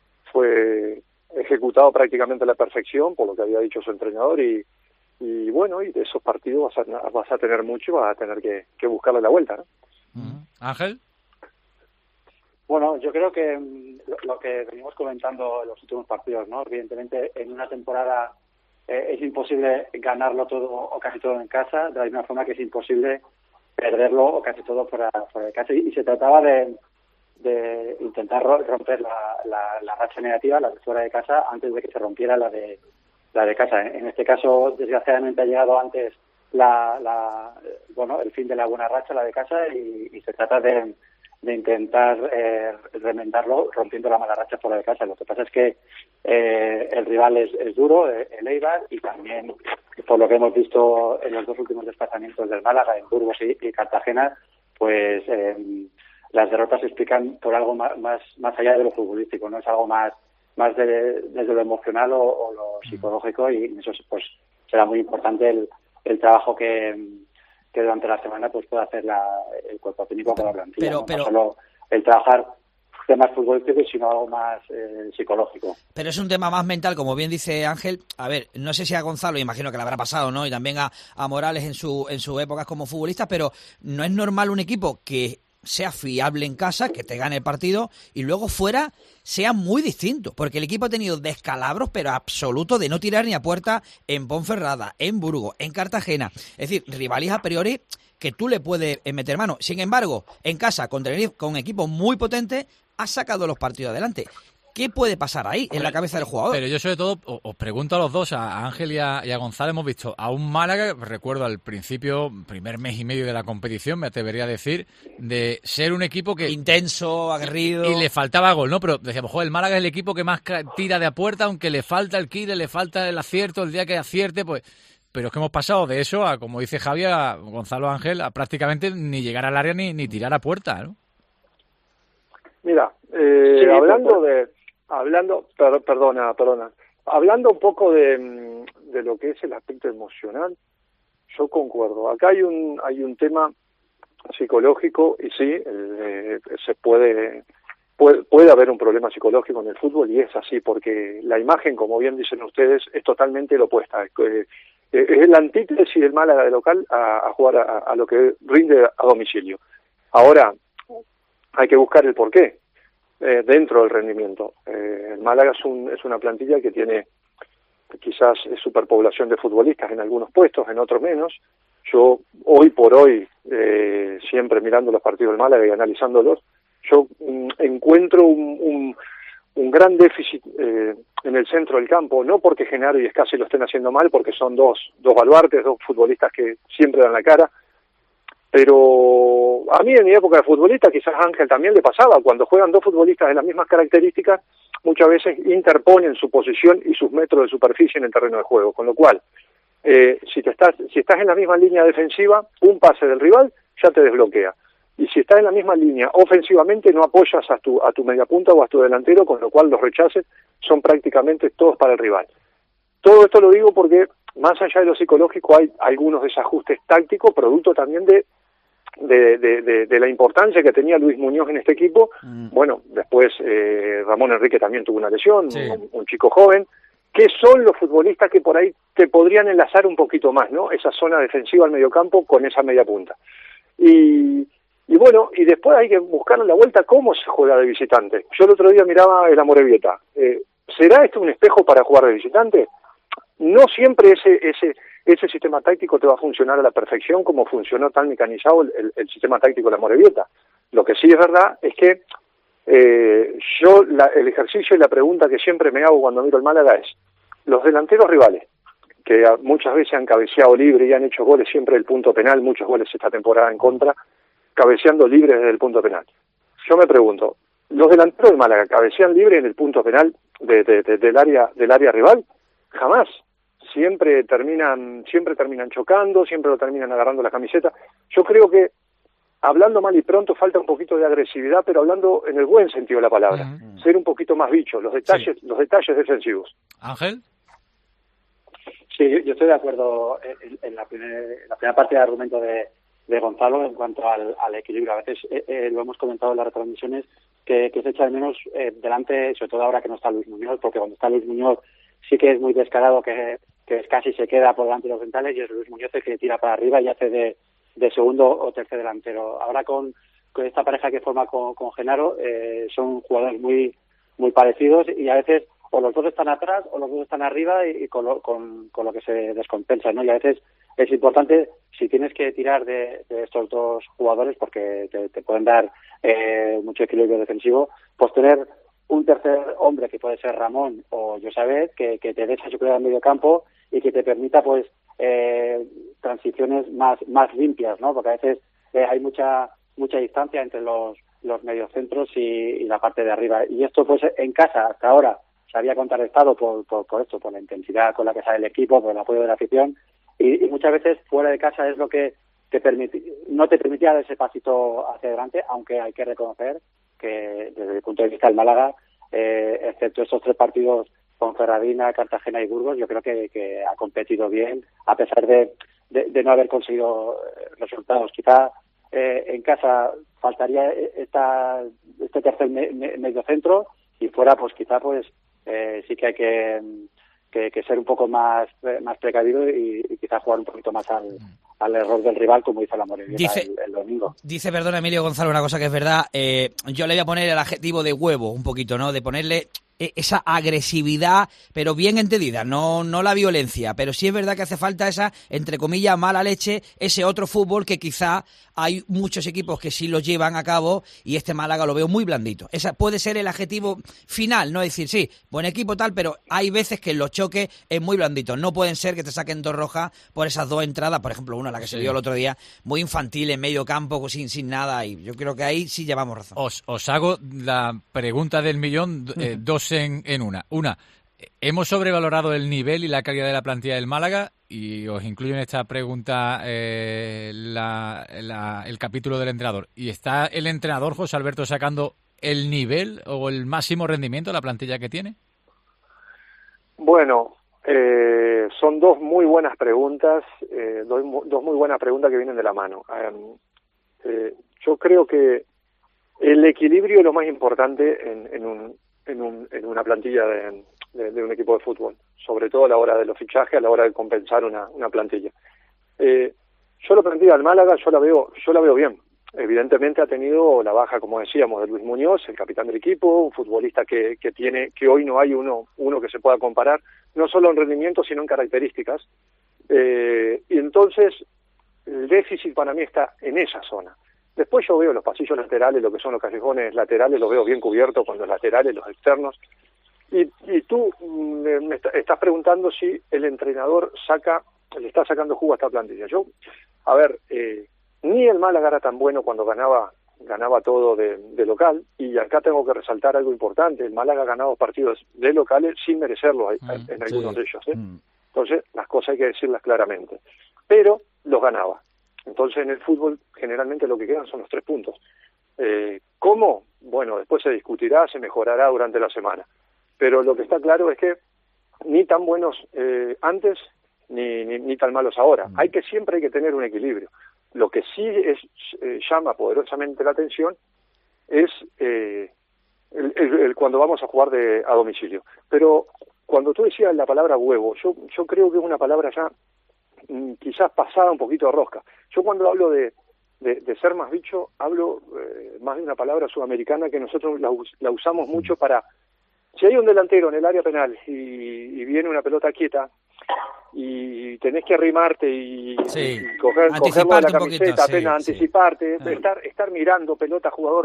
ejecutado prácticamente a la perfección por lo que había dicho su entrenador y bueno, y de esos partidos vas a tener mucho y vas a tener que buscarle la vuelta, ¿no? Ángel. Bueno, yo creo que lo que venimos comentando en los últimos partidos, ¿no? Evidentemente, en una temporada es imposible ganarlo todo o casi todo en casa, de la misma forma que es imposible perderlo o casi todo fuera de casa. Y se trataba de intentar romper la racha negativa, la de fuera de casa, antes de que se rompiera la de casa. En este caso, desgraciadamente, ha llegado antes el fin de la buena racha, la de casa, y se trata de intentar remendarlo rompiendo la mala racha fuera de casa. Lo que pasa es que el rival es duro, el Eibar, y también, por lo que hemos visto en los dos últimos desplazamientos del Málaga, en Burgos y Cartagena, pues las derrotas se explican por algo más allá de lo futbolístico, no es algo más desde lo emocional o lo psicológico, y eso pues será muy importante el trabajo que durante la semana pues pueda hacer el cuerpo técnico con la plantilla. No solo el trabajar temas futbolísticos, sino algo más psicológico. Pero es un tema más mental, como bien dice Ángel. A ver, no sé si a Gonzalo, imagino que le habrá pasado, ¿no? Y también a Morales en su época como futbolista, pero no es normal un equipo que sea fiable en casa, que te gane el partido, y luego fuera sea muy distinto, porque el equipo ha tenido descalabros, pero absolutos, de no tirar ni a puerta en Ponferrada, en Burgos, en Cartagena. Es decir, rivales a priori que tú le puedes meter mano. Sin embargo, en casa, con equipos muy potentes, has sacado los partidos adelante. ¿Qué puede pasar ahí en la cabeza del jugador? Pero yo sobre todo os pregunto a los dos, a Ángel y a Gonzalo. Hemos visto a un Málaga, recuerdo al principio, primer mes y medio de la competición, me atrevería a decir, de ser un equipo que... intenso, aguerrido... Y le faltaba gol, ¿no? Pero decíamos, joder, el Málaga es el equipo que más tira de a puerta, aunque le falta el quite, le falta el acierto, el día que acierte, pues... Pero es que hemos pasado de eso a, como dice Javier, a Gonzalo, Ángel, a prácticamente ni llegar al área ni tirar a puerta, ¿no? Mira, perdona. Hablando un poco de lo que es el aspecto emocional, yo concuerdo. Acá hay un tema psicológico y sí, se puede haber un problema psicológico en el fútbol, y es así, porque la imagen, como bien dicen ustedes, es totalmente la opuesta. Es la antítesis del Málaga de local a jugar a lo que rinde a domicilio. Ahora, hay que buscar el porqué dentro del rendimiento. El Málaga es una plantilla que tiene quizás superpoblación de futbolistas en algunos puestos, en otros menos. Yo, hoy por hoy, siempre mirando los partidos del Málaga y analizándolos, yo encuentro un gran déficit en el centro del campo, no porque Genaro y Escasi lo estén haciendo mal, porque son dos baluartes, dos futbolistas que siempre dan la cara. Pero a mí en mi época de futbolista, quizás a Ángel también le pasaba, cuando juegan dos futbolistas de las mismas características, muchas veces interponen su posición y sus metros de superficie en el terreno de juego, con lo cual, si estás en la misma línea defensiva, un pase del rival ya te desbloquea. Y si estás en la misma línea ofensivamente, no apoyas a tu mediapunta o a tu delantero, con lo cual los rechaces son prácticamente todos para el rival. Todo esto lo digo porque, más allá de lo psicológico, hay algunos desajustes tácticos, producto también de la importancia que tenía Luis Muñoz en este equipo. Bueno, después Ramón Enrique también tuvo una lesión, sí. un chico joven, que son los futbolistas que por ahí te podrían enlazar un poquito más, ¿no? Esa zona defensiva al mediocampo con esa media punta. Y bueno, y después hay que buscar la vuelta cómo se juega de visitante. Yo el otro día miraba el Amorebieta. ¿Será esto un espejo para jugar de visitante? No siempre ese sistema táctico te va a funcionar a la perfección como funcionó tan mecanizado el sistema táctico de la Amorebieta. Lo que sí es verdad es que el ejercicio y la pregunta que siempre me hago cuando miro el Málaga es, los delanteros rivales, que muchas veces han cabeceado libre y han hecho goles siempre del punto penal, muchos goles esta temporada en contra, cabeceando libre desde el punto penal. Yo me pregunto, ¿los delanteros del Málaga cabecean libre en el punto penal del área rival? Jamás. Siempre terminan chocando, siempre lo terminan agarrando la camiseta. Yo creo que, hablando mal y pronto, falta un poquito de agresividad, pero hablando en el buen sentido de la palabra. Ser un poquito más bicho, los detalles defensivos. ¿Ángel? Sí, yo estoy de acuerdo en la primera parte del argumento de Gonzalo en cuanto al equilibrio. A veces lo hemos comentado en las retransmisiones que se echa de menos delante, sobre todo ahora que no está Luis Muñoz, porque cuando está Luis Muñoz sí que es muy descarado que casi se queda por delante de los centrales, y es Luis Muñoz el que tira para arriba y hace de segundo o tercer delantero. Ahora con esta pareja que forma con Genaro, son jugadores muy parecidos, y a veces o los dos están atrás o los dos están arriba, y con lo que se descompensa, ¿no? Y a veces es importante, si tienes que tirar de estos dos jugadores, porque te pueden dar mucho equilibrio defensivo, pues tener un tercer hombre, que puede ser Ramón o Josabet, que te dé esa seguridad en medio campo y que te permita pues transiciones más limpias, ¿no? Porque a veces hay mucha distancia entre los mediocentros y la parte de arriba, y esto pues en casa hasta ahora se había contrarrestado por esto, por la intensidad con la que sale el equipo, por el apoyo de la afición, y muchas veces fuera de casa es lo que no te permitía dar ese pasito hacia adelante, aunque hay que reconocer que desde el punto de vista del Málaga, excepto estos 3 partidos con Ferradina, Cartagena y Burgos, yo creo que ha competido bien, a pesar de no haber conseguido resultados. Quizá en casa faltaría este tercer mediocentro, y fuera pues quizá pues sí que hay que ser un poco más precavido y quizá jugar un poquito más al error del rival, como hizo la Amorebieta el domingo. Dice, perdona Emilio Gonzalo, una cosa que es verdad, yo le voy a poner el adjetivo de huevo un poquito, ¿no? De ponerle esa agresividad, pero bien entendida, no la violencia, pero sí es verdad que hace falta esa, entre comillas, mala leche, ese otro fútbol que quizá hay muchos equipos que sí lo llevan a cabo, y este Málaga lo veo muy blandito. Esa puede ser el adjetivo final, no decir, sí, buen equipo tal, pero hay veces que en los choques es muy blandito. No pueden ser que te saquen 2 rojas por esas 2 entradas, por ejemplo, una la que se dio el otro día, muy infantil, en medio campo, sin nada, y yo creo que ahí sí llevamos razón. Os hago la pregunta del millón, 2 en una. Una, ¿hemos sobrevalorado el nivel y la calidad de la plantilla del Málaga? Y os incluyo en esta pregunta el capítulo del entrenador. ¿Y está el entrenador, José Alberto, sacando el nivel o el máximo rendimiento de la plantilla que tiene? Bueno, son 2 muy buenas preguntas, dos muy buenas preguntas que vienen de la mano. Yo creo que el equilibrio es lo más importante en una plantilla de un equipo de fútbol, sobre todo a la hora de los fichajes, a la hora de compensar una plantilla. Yo la plantilla del Málaga, yo la veo bien. Evidentemente ha tenido la baja, como decíamos, de Luis Muñoz, el capitán del equipo, un futbolista que hoy no hay uno que se pueda comparar, no solo en rendimiento, sino en características. Y entonces el déficit para mí está en esa zona. Después yo veo los pasillos laterales, lo que son los callejones laterales, los veo bien cubiertos con los laterales, los externos. Y tú me estás preguntando si el entrenador le está sacando jugo a esta plantilla. Ni el Málaga era tan bueno cuando ganaba todo de local, y acá tengo que resaltar algo importante: el Málaga ha ganado partidos de locales sin merecerlo en algunos de ellos. Entonces las cosas hay que decirlas claramente, pero los ganaba. Entonces en el fútbol generalmente lo que quedan son los 3 puntos. ¿Cómo? Bueno, después se discutirá, se mejorará durante la semana, pero lo que está claro es que ni tan buenos antes ni tan malos ahora. Siempre hay que tener un equilibrio. Lo que sí llama poderosamente la atención es cuando vamos a jugar a domicilio. Pero cuando tú decías la palabra huevo, yo creo que es una palabra ya quizás pasada un poquito de rosca. Yo cuando hablo de ser más bicho, hablo más de una palabra sudamericana que nosotros la usamos mucho para... Si hay un delantero en el área penal y viene una pelota quieta y tenés que arrimarte y cogerlo de la camiseta, apenas anticiparte, estar mirando pelota jugador,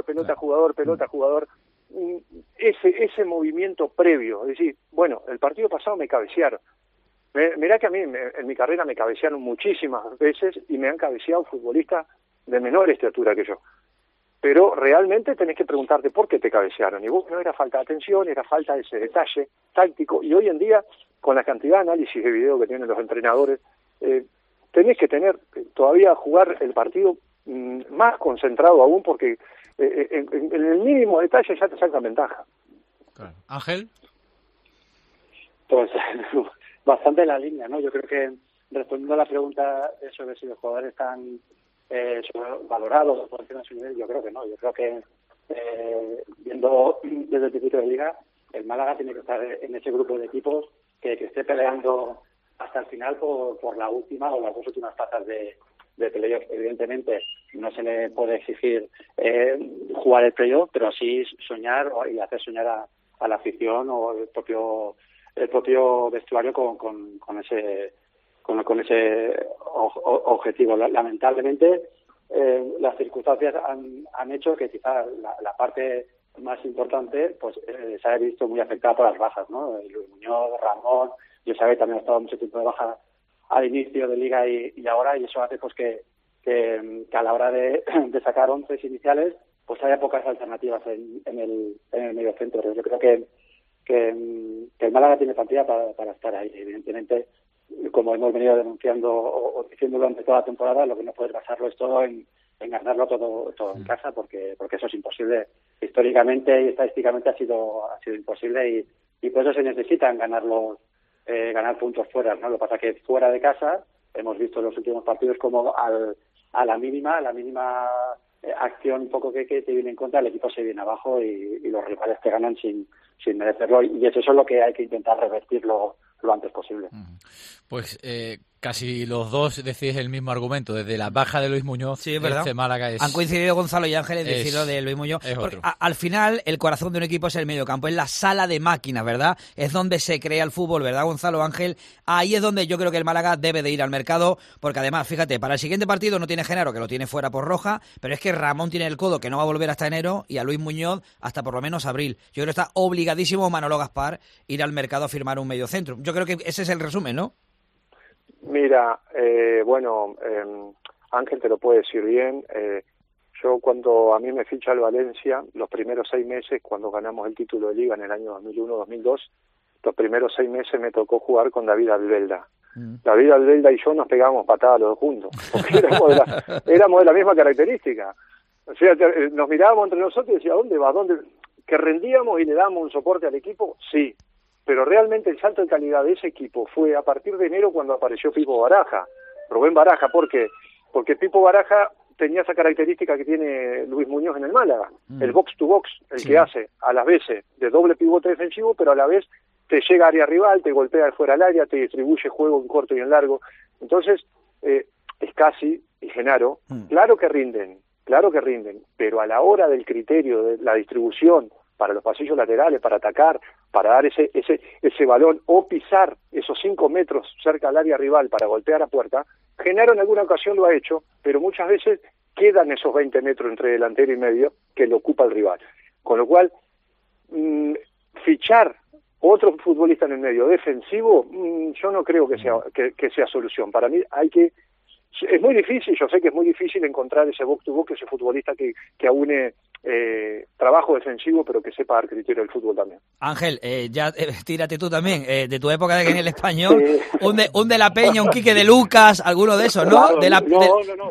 ese movimiento previo, es decir, bueno, el partido pasado me cabecearon. Mirá que a mí en mi carrera me cabecearon muchísimas veces y me han cabeceado futbolistas de menor estatura que yo. Pero realmente tenés que preguntarte por qué te cabecearon. Y no era falta de atención, era falta de ese detalle táctico. Y hoy en día, con la cantidad de análisis de video que tienen los entrenadores, tenés que todavía jugar el partido más concentrado aún, porque en el mínimo detalle ya te sacan ventaja. Claro. Ángel. Pues bastante en la línea, ¿no? Yo creo que, respondiendo a la pregunta sobre si los jugadores están valorados por encima de su nivel, yo creo que no. Yo creo que viendo desde el principio de liga, el Málaga tiene que estar en ese grupo de equipos que esté peleando hasta el final por la última o las 2 últimas plazas de playoff. Evidentemente no se le puede exigir jugar el playoff, pero sí soñar y hacer soñar a la afición o el propio vestuario con ese objetivo. Lamentablemente las circunstancias han hecho que quizá la parte más importante pues se haya visto muy afectada por las bajas, ¿no? Luis Muñoz, Ramón, Josabet también ha estado mucho tiempo de baja al inicio de liga y ahora, y eso hace pues que a la hora de sacar 11 iniciales pues haya pocas alternativas en el medio centro. Yo creo que el Málaga tiene plantilla para estar ahí. Evidentemente, como hemos venido denunciando o diciendo durante toda la temporada, lo que no puedes basarlo es todo en ganarlo todo en casa, porque eso es imposible. Históricamente y estadísticamente ha sido imposible y por eso se necesitan ganar puntos fuera, ¿no? Lo que pasa es que fuera de casa hemos visto en los últimos partidos como a la mínima acción un poco que te viene en contra, el equipo se viene abajo y los rivales te ganan sin merecerlo, y eso es lo que hay que intentar revertirlo lo antes posible. Pues casi los dos decís el mismo argumento, desde la baja de Luis Muñoz. Sí, es verdad. Málaga Han coincidido Gonzalo y Ángel en decirlo de Luis Muñoz. Al final, el corazón de un equipo es el medio campo, es la sala de máquinas, ¿verdad? Es donde se crea el fútbol, ¿verdad, Gonzalo, Ángel? Ahí es donde yo creo que el Málaga debe de ir al mercado, porque además, fíjate, para el siguiente partido no tiene Genaro, que lo tiene fuera por roja, pero es que Ramón tiene el codo, que no va a volver hasta enero, y a Luis Muñoz hasta por lo menos abril. Yo creo que está obligadísimo Manolo Gaspar ir al mercado a firmar un medio centro. Yo creo que ese es el resumen, ¿no? Mira, Ángel te lo puede decir bien. Yo cuando a mí me ficha el Valencia, los primeros 6 meses, cuando ganamos el título de Liga en el año 2001-2002, los primeros 6 meses me tocó jugar con David Albelda. David Albelda y yo nos pegábamos patadas los dos juntos, porque éramos de la misma característica. O sea, nos mirábamos entre nosotros y decía, ¿dónde va? ¿Dónde? ¿Que rendíamos y le damos un soporte al equipo? Sí. Pero realmente el salto de calidad de ese equipo fue a partir de enero cuando apareció Pipo Baraja, Rubén Baraja. ¿Por qué? Porque Pipo Baraja tenía esa característica que tiene Luis Muñoz en el Málaga, el box to box, el que hace a las veces de doble pivote defensivo, pero a la vez te llega a área rival, te golpea de fuera al área, te distribuye juego en corto y en largo. Entonces, Escasi y Genaro, claro que rinden, pero a la hora del criterio de la distribución para los pasillos laterales, para atacar, para dar ese balón o pisar esos 5 metros cerca al área rival para golpear a puerta, Genaro en alguna ocasión lo ha hecho, pero muchas veces quedan esos 20 metros entre delantero y medio que lo ocupa el rival. Con lo cual, fichar otro futbolista en el medio defensivo, yo no creo que sea solución. Para mí es muy difícil, yo sé que es muy difícil encontrar ese box to box, ese futbolista que aúne trabajo defensivo, pero que sepa dar criterio del fútbol también. Ángel, tírate tú también, de tu época en el Español, un de la Peña, un Quique de Lucas, alguno de esos, ¿no? Claro, no,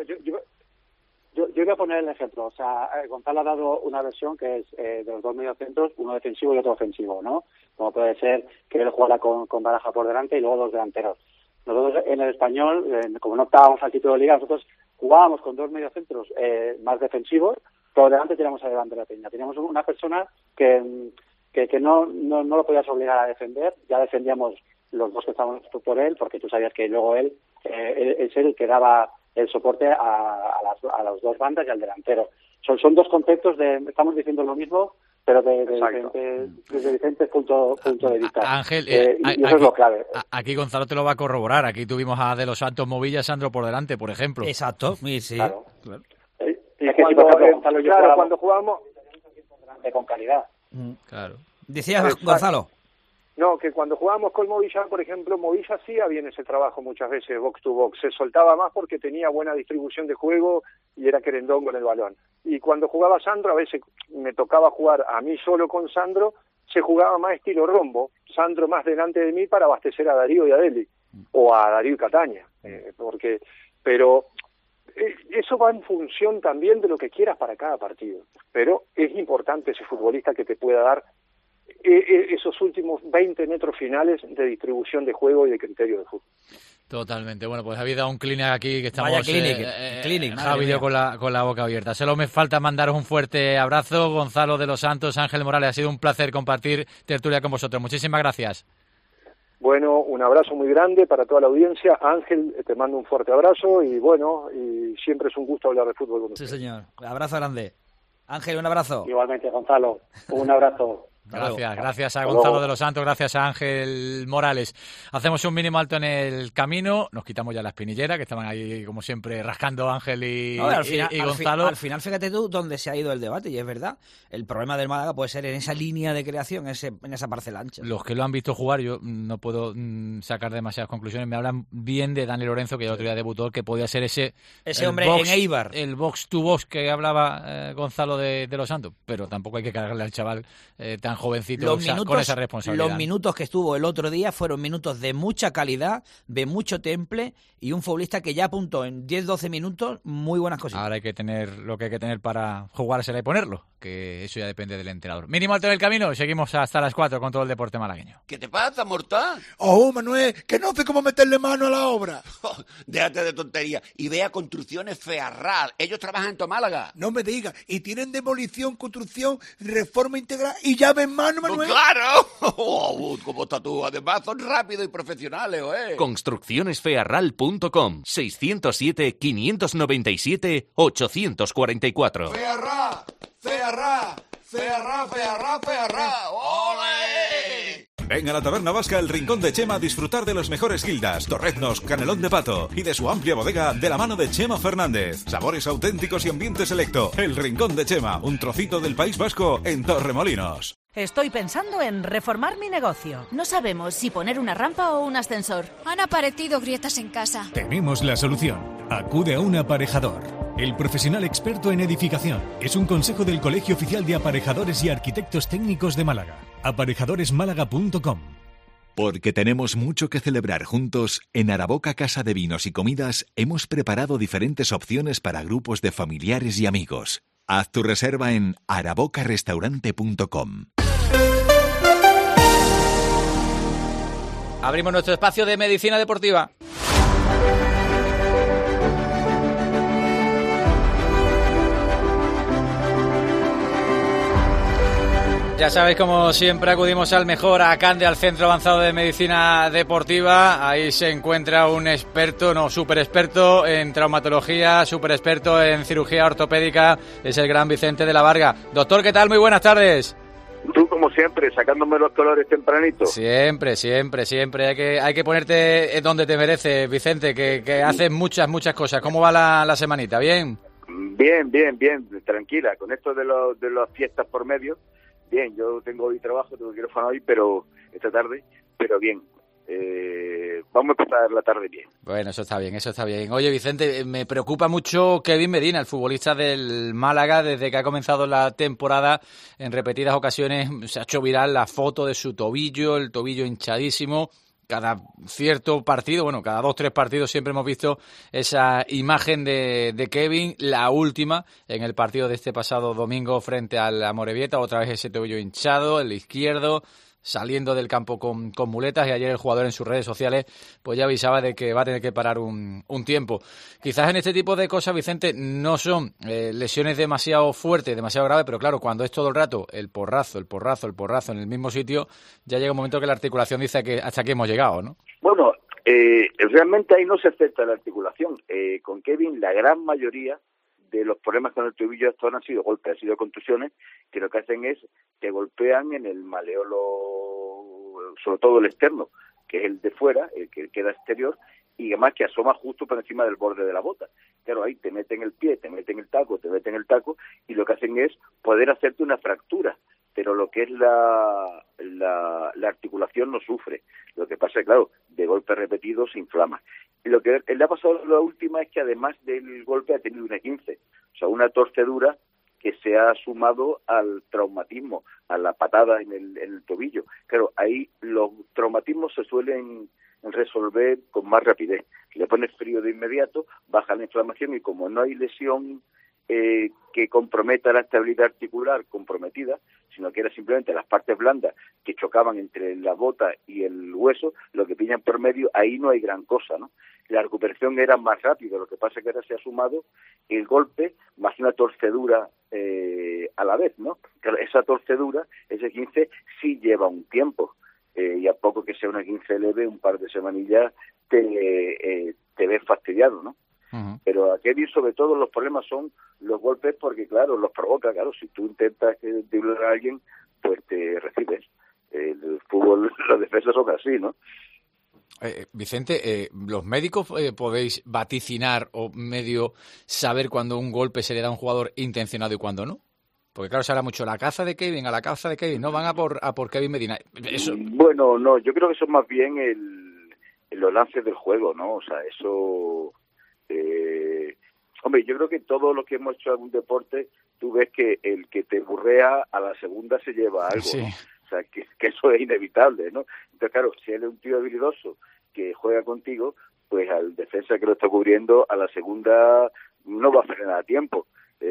yo voy a poner el ejemplo. O sea, Gonzalo ha dado una versión que es de los dos mediocentros, uno defensivo y otro ofensivo, ¿no? Como puede ser que él jugara con Baraja por delante y luego 2 delanteros. Nosotros en el Español, como no estábamos al título de Liga, nosotros jugábamos con 2 mediocentros más defensivos, pero delante teníamos a delante de la Peña. Teníamos una persona que no lo podías obligar a defender, ya defendíamos los dos que estábamos por él, porque tú sabías que luego él es el que daba el soporte a las 2 bandas y al delantero. Son 2 conceptos estamos diciendo lo mismo, pero desde diferentes puntos de vista. Ángel, y eso es lo clave. Aquí Gonzalo te lo va a corroborar. Aquí tuvimos a De los Santos Movilla, Sandro por delante, por ejemplo. Exacto, sí. Claro. Y cuando jugamos con calidad. Claro. Decías, Gonzalo. No, que cuando jugábamos con Movilla, por ejemplo, Movilla hacía bien ese trabajo muchas veces, box to box. Se soltaba más porque tenía buena distribución de juego y era querendón con el balón. Y cuando jugaba Sandro, a veces me tocaba jugar a mí solo con Sandro, se jugaba más estilo rombo, Sandro más delante de mí para abastecer a Darío y a Deli, o a Darío y Cataña. Pero eso va en función también de lo que quieras para cada partido. Pero es importante ese futbolista que te pueda dar esos últimos 20 metros finales de distribución de juego y de criterio de fútbol. Totalmente. Bueno, pues habéis dado un clinic aquí que estamos... Vaya clinic, Javi con la boca abierta. Solo me falta mandaros un fuerte abrazo. Gonzalo de los Santos, Ángel Morales, ha sido un placer compartir tertulia con vosotros. Muchísimas gracias. Bueno, un abrazo muy grande para toda la audiencia. Ángel, te mando un fuerte abrazo y bueno, y siempre es un gusto hablar de fútbol con usted. Sí, señor. Abrazo grande. Ángel, un abrazo. Igualmente, Gonzalo. Un abrazo. Gracias a Gonzalo de los Santos, gracias a Ángel Morales. Hacemos un mínimo alto en el camino, nos quitamos ya la espinillera, que estaban ahí como siempre rascando Ángel y Gonzalo. Al final, fíjate tú dónde se ha ido el debate, y es verdad, el problema del Málaga puede ser en esa línea de creación, en esa parcela ancha. Los que lo han visto jugar, yo no puedo sacar demasiadas conclusiones, me hablan bien de Dani Lorenzo, que el otro día debutó, que podía ser ese hombre box, en Eibar. El box to box que hablaba Gonzalo de los Santos, pero tampoco hay que cargarle al chaval tan jovencito con esa responsabilidad. Los minutos que estuvo el otro día fueron minutos de mucha calidad, de mucho temple, y un futbolista que ya apuntó en 10-12 minutos muy buenas cositas. Ahora hay que tener lo que hay que tener para jugársela y ponerlo, que eso ya depende del entrenador. Mínimo alto en el camino, seguimos hasta las 4 con todo el deporte malagueño. ¿Qué te pasa, mortal? Oh, Manuel, que no sé cómo meterle mano a la obra. Déjate de tontería y ve a Construcciones Fearral. Ellos trabajan en tu Málaga. No me digas, y tienen demolición, construcción, reforma integral y llave en mano, Manuel. Pues ¡claro! Oh, ¿cómo estás tú? Además son rápidos y profesionales, ¿eh? Construccionesfearral.com 607-597-844. ¡Fearral! ¡Fearral! ¡Fearral, Fearral, Fearral! ¡Ole! Ven a la Taberna Vasca El Rincón de Chema a disfrutar de los mejores guildas, torreznos, canelón de pato y de su amplia bodega de la mano de Chema Fernández. Sabores auténticos y ambiente selecto. El Rincón de Chema, un trocito del País Vasco en Torremolinos. Estoy pensando en reformar mi negocio. No sabemos si poner una rampa o un ascensor. Han aparecido grietas en casa. Tenemos la solución. Acude a un aparejador. El profesional experto en edificación. Es un consejo del Colegio Oficial de Aparejadores y Arquitectos Técnicos de Málaga. Aparejadoresmálaga.com. Porque tenemos mucho que celebrar juntos, en Araboca Casa de Vinos y Comidas hemos preparado diferentes opciones para grupos de familiares y amigos. Haz tu reserva en arabocarestaurante.com. Abrimos nuestro espacio de medicina deportiva. Ya sabéis, como siempre, acudimos al mejor, a Cande, al Centro Avanzado de Medicina Deportiva. Ahí se encuentra un experto, súper experto en traumatología, súper experto en cirugía ortopédica. Es el gran Vicente de la Varga. Doctor, ¿qué tal? Muy buenas tardes. Tú, como siempre, sacándome los colores tempranito. Siempre. Hay que ponerte donde te mereces, Vicente, que haces muchas cosas. ¿Cómo va la semanita? ¿Bien? Bien. Tranquila. Con esto de las fiestas por medio, bien. Yo tengo hoy trabajo, tengo quirófano hoy, pero esta tarde, pero bien. Vamos a empezar la tarde bien. Bueno, eso está bien. Oye, Vicente, me preocupa mucho Kevin Medina, el futbolista del Málaga. Desde que ha comenzado la temporada, en repetidas ocasiones se ha hecho viral la foto de su tobillo, el tobillo hinchadísimo. Cada cierto partido, cada 2-3 partidos siempre hemos visto esa imagen de Kevin, la última en el partido de este pasado domingo frente al Amorebieta, otra vez ese tobillo hinchado, el izquierdo, saliendo del campo con muletas, y ayer el jugador en sus redes sociales pues ya avisaba de que va a tener que parar un tiempo. Quizás en este tipo de cosas, Vicente, no son lesiones demasiado fuertes, demasiado graves, pero claro, cuando es todo el rato el porrazo en el mismo sitio, ya llega un momento que la articulación dice que hasta aquí hemos llegado, ¿no? Bueno, realmente ahí no se afecta la articulación. Con Kevin, la gran mayoría de los problemas con el tobillo hasta ahora han sido golpes, han sido contusiones, que lo que hacen es que golpean en el maleolo, sobre todo el externo, que es el de fuera, el que queda exterior, y además que asoma justo por encima del borde de la bota. Claro, ahí te meten el pie, te meten el taco, y lo que hacen es poder hacerte una fractura, pero lo que es la articulación no sufre. Lo que pasa es, claro, de golpes repetidos se inflama. Y lo que le ha pasado la última es que además del golpe ha tenido un esguince, o sea, una torcedura que se ha sumado al traumatismo, a la patada en el tobillo. Claro, ahí los traumatismos se suelen resolver con más rapidez. Si le pones frío de inmediato, baja la inflamación, y como no hay lesión que comprometa la estabilidad articular comprometida, sino que era simplemente las partes blandas que chocaban entre la bota y el hueso, lo que pillan por medio, ahí no hay gran cosa, ¿no? La recuperación era más rápida, lo que pasa es que ahora se ha sumado el golpe más una torcedura a la vez, ¿no? Esa torcedura, ese 15, sí lleva un tiempo. y a poco que sea una 15 leve, un par de semanillas te ves fastidiado, ¿no? Uh-huh. Pero a Kevin, sobre todo, los problemas son los golpes, porque, claro, los provoca. Claro, si tú intentas driblar a alguien, pues te recibes. El fútbol, las defensas son así, ¿no? Vicente, ¿los médicos podéis vaticinar o medio saber cuándo un golpe se le da a un jugador intencionado y cuándo no? Porque, claro, se habla mucho la caza de Kevin, no van a por Kevin Medina. Eso... Bueno, no, yo creo que eso es más bien los lances del juego, ¿no? O sea, eso... hombre, yo creo que todos los que hemos hecho algún deporte, tú ves que el que te burrea a la segunda se lleva algo, sí. ¿no? O sea, que eso es inevitable, ¿no? Entonces, claro, si él es un tío habilidoso que juega contigo, pues al defensa que lo está cubriendo, a la segunda no va a frenar a tiempo.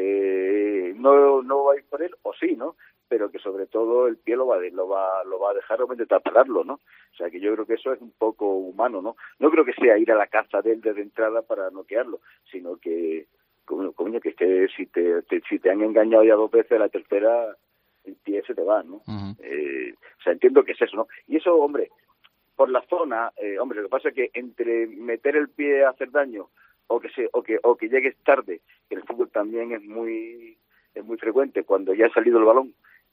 No va a ir por él, o sí, ¿no? Pero que sobre todo el pie lo va a dejar, o va a intentar pararlo, ¿no? O sea, que yo creo que eso es un poco humano, ¿no? No creo que sea ir a la caza de él desde entrada para noquearlo, sino que, coño, que es que si te han engañado ya 2 veces, la tercera el pie se te va, ¿no? Uh-huh. O sea, entiendo que es eso, ¿no? Y eso, hombre, por la zona, hombre, lo que pasa es que entre meter el pie a hacer daño o que llegues tarde, que en el fútbol también es muy frecuente, cuando ya ha salido el balón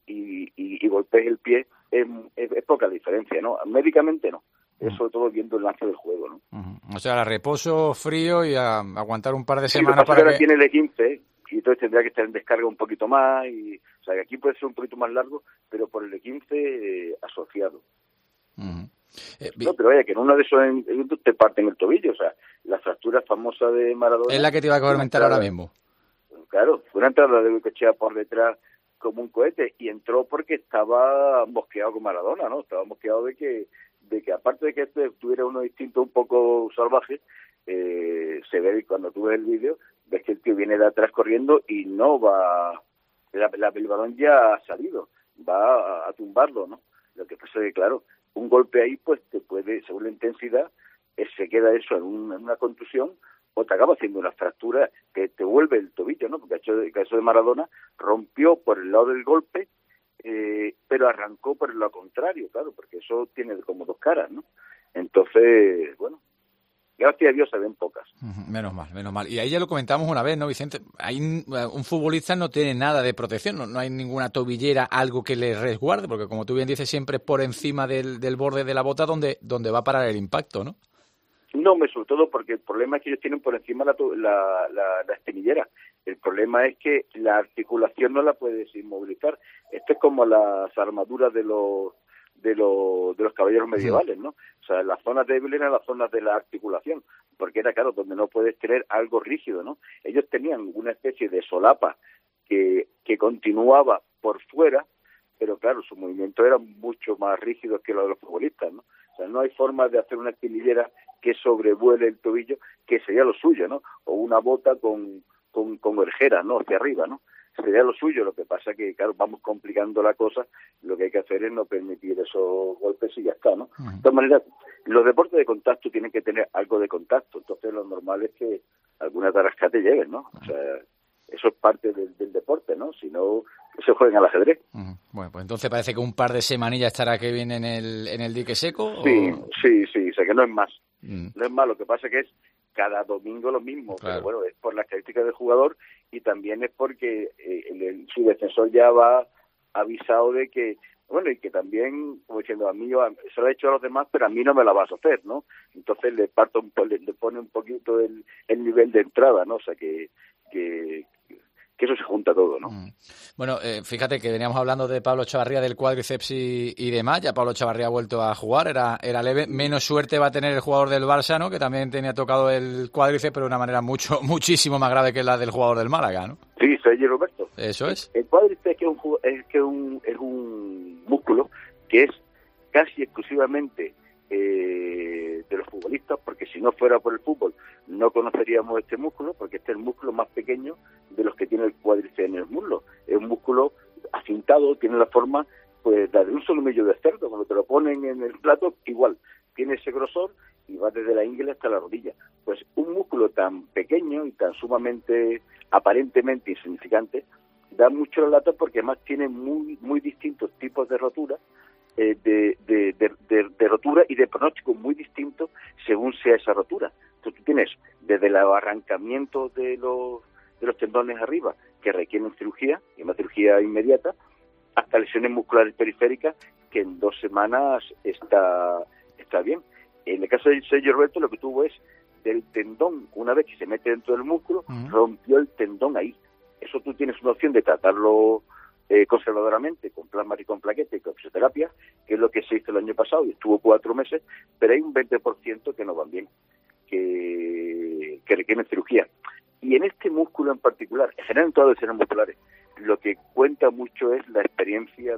y golpees el pie, es poca diferencia, ¿no? Médicamente no. Es sobre todo viendo el lance del juego, ¿no? Uh-huh. O sea, reposo, frío y a aguantar un par de Sí, semanas para que... ahora tiene el E15 y entonces tendría que estar en descarga un poquito más, o sea, que aquí puede ser un poquito más largo, pero por el E15 asociado. Uh-huh. No, pero vaya, que en uno de esos te parten el tobillo, o sea, la fractura famosa de Maradona... Es la que te iba a comentar ahora mismo. Claro, fue una entrada de Goicoechea por detrás como un cohete, y entró porque estaba mosqueado con Maradona, ¿no? Estaba mosqueado de que aparte de que tuviera unos instintos un poco salvajes, se ve, cuando tú ves el vídeo, ves que el tío viene de atrás corriendo y no va... el balón ya ha salido, va a tumbarlo, ¿no? Lo que pasa es que, claro, un golpe ahí, pues te puede, según la intensidad, se queda eso en una contusión, o te acaba haciendo una fractura que te vuelve el tobillo, ¿no? Porque el caso de Maradona rompió por el lado del golpe, pero arrancó por el lado contrario, claro, porque eso tiene como 2 caras, ¿no? Entonces, bueno, gracias a Dios se ven pocas. Menos mal. Y ahí ya lo comentamos una vez, ¿no, Vicente? Un futbolista no tiene nada de protección, no hay ninguna tobillera, algo que le resguarde, porque como tú bien dices, siempre por encima del borde de la bota donde va a parar el impacto, ¿no? No, sobre todo porque el problema es que ellos tienen por encima la espinillera. El problema es que la articulación no la puedes inmovilizar. Esto es como las armaduras de los caballeros medievales, ¿no? O sea, las zonas débiles eran las zonas de la articulación, porque era, claro, donde no puedes tener algo rígido, ¿no? Ellos tenían una especie de solapa que continuaba por fuera, pero claro, sus movimientos eran mucho más rígidos que los de los futbolistas, ¿no? O sea, no hay forma de hacer una espinillera que sobrevuele el tobillo, que sería lo suyo, ¿no? O una bota con orejeras, ¿no? Hacia arriba, ¿no? Sería lo suyo. Lo que pasa que, claro, vamos complicando la cosa. Lo que hay que hacer es no permitir esos golpes y ya está, ¿no? De todas maneras, los deportes de contacto tienen que tener algo de contacto. Entonces, lo normal es que alguna tarasca te lleven, ¿no? O sea, eso es parte del deporte, ¿no? Si no, se juegan al ajedrez. Bueno, pues entonces parece que un par de semanillas estará Kevin en el dique seco. Sí. O sea, que no es más. No es más. Lo que pasa que es cada domingo lo mismo. Claro. Pero bueno, es por las características del jugador y también es porque su defensor ya va avisado de que, bueno, y que también, como diciendo, a mí se lo he hecho a los demás, pero a mí no me la vas a hacer, ¿no? Entonces le pone un poquito el nivel de entrada, ¿no? O sea, que eso se junta todo, ¿no? Bueno, fíjate que veníamos hablando de Pablo Chavarría, del cuádriceps y demás. Ya Pablo Chavarría ha vuelto a jugar, era leve. Menos suerte va a tener el jugador del Barça, ¿no? Que también tenía tocado el cuádriceps, pero de una manera muchísimo más grave que la del jugador del Málaga, ¿no? Sí, Sergio Roberto. Eso es. El cuádriceps es un músculo que es casi exclusivamente de los futbolistas, porque si no fuera por el fútbol no conoceríamos este músculo, porque este es el músculo más pequeño de los que tiene el cuádriceps en el muslo. Es un músculo acintado, tiene la forma pues la de un solomillo de cerdo. Cuando te lo ponen en el plato, igual, tiene ese grosor y va desde la ingle hasta la rodilla. Pues un músculo tan pequeño y tan sumamente, aparentemente insignificante, da mucho la lata porque además tiene muy distintos tipos de rotura de rotura y de pronóstico muy distinto según sea esa rotura. Entonces tú tienes desde el arrancamiento de los tendones arriba, que requieren cirugía, y una cirugía inmediata, hasta lesiones musculares periféricas, que en 2 semanas está bien. En el caso de Sergio Roberto, lo que tuvo es del tendón, una vez que se mete dentro del músculo, rompió el tendón ahí. Eso tú tienes una opción de tratarlo conservadoramente, con plasma y con plaqueta y con fisioterapia, que es lo que se hizo el año pasado y estuvo 4 meses, pero hay un 20% que no van bien, que requieren cirugía. Y en este músculo en particular, en general en todas las lesiones musculares, lo que cuenta mucho es la experiencia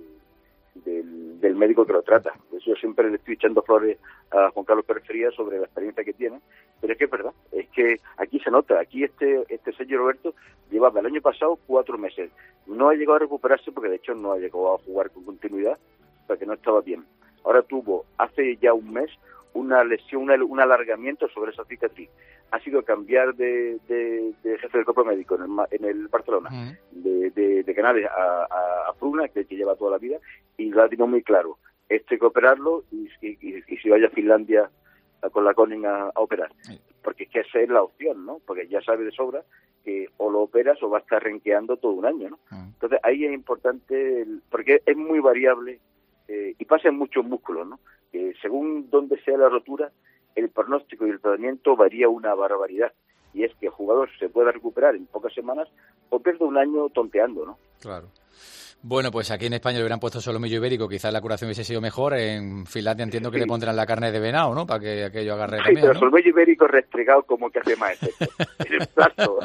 del médico que lo trata. Por eso yo siempre le estoy echando flores a Juan Carlos Pérez Frías sobre la experiencia que tiene, pero es que es verdad, es que aquí se nota, aquí este Sergio Roberto llevaba el año pasado 4 meses, no ha llegado a recuperarse porque de hecho no ha llegado a jugar con continuidad porque no estaba bien. Ahora tuvo hace ya un mes una lesión, un alargamiento sobre esa cicatriz. Ha sido cambiar de jefe del cuerpo médico en el Barcelona, de Canales a Pruna, que lleva toda la vida, y lo ha tenido muy claro. Hay que operarlo y si vaya a Finlandia con la Koning a operar. Porque es que esa es la opción, ¿no? Porque ya sabe de sobra que o lo operas o va a estar renqueando todo un año, ¿no? Entonces ahí es importante, porque es muy variable y pasa en muchos músculos, ¿no? Según dónde sea la rotura, el pronóstico y el tratamiento varía una barbaridad. Y es que el jugador se pueda recuperar en pocas semanas o pierde un año tonteando, ¿no? Claro. Bueno, pues aquí en España le hubieran puesto solomillo ibérico, quizás la curación hubiese sido mejor. En Finlandia entiendo que le pondrán la carne de venado, ¿no? Para que aquello agarre también, pero ¿no? solomillo ibérico restregado como que hace más efecto. En el plato.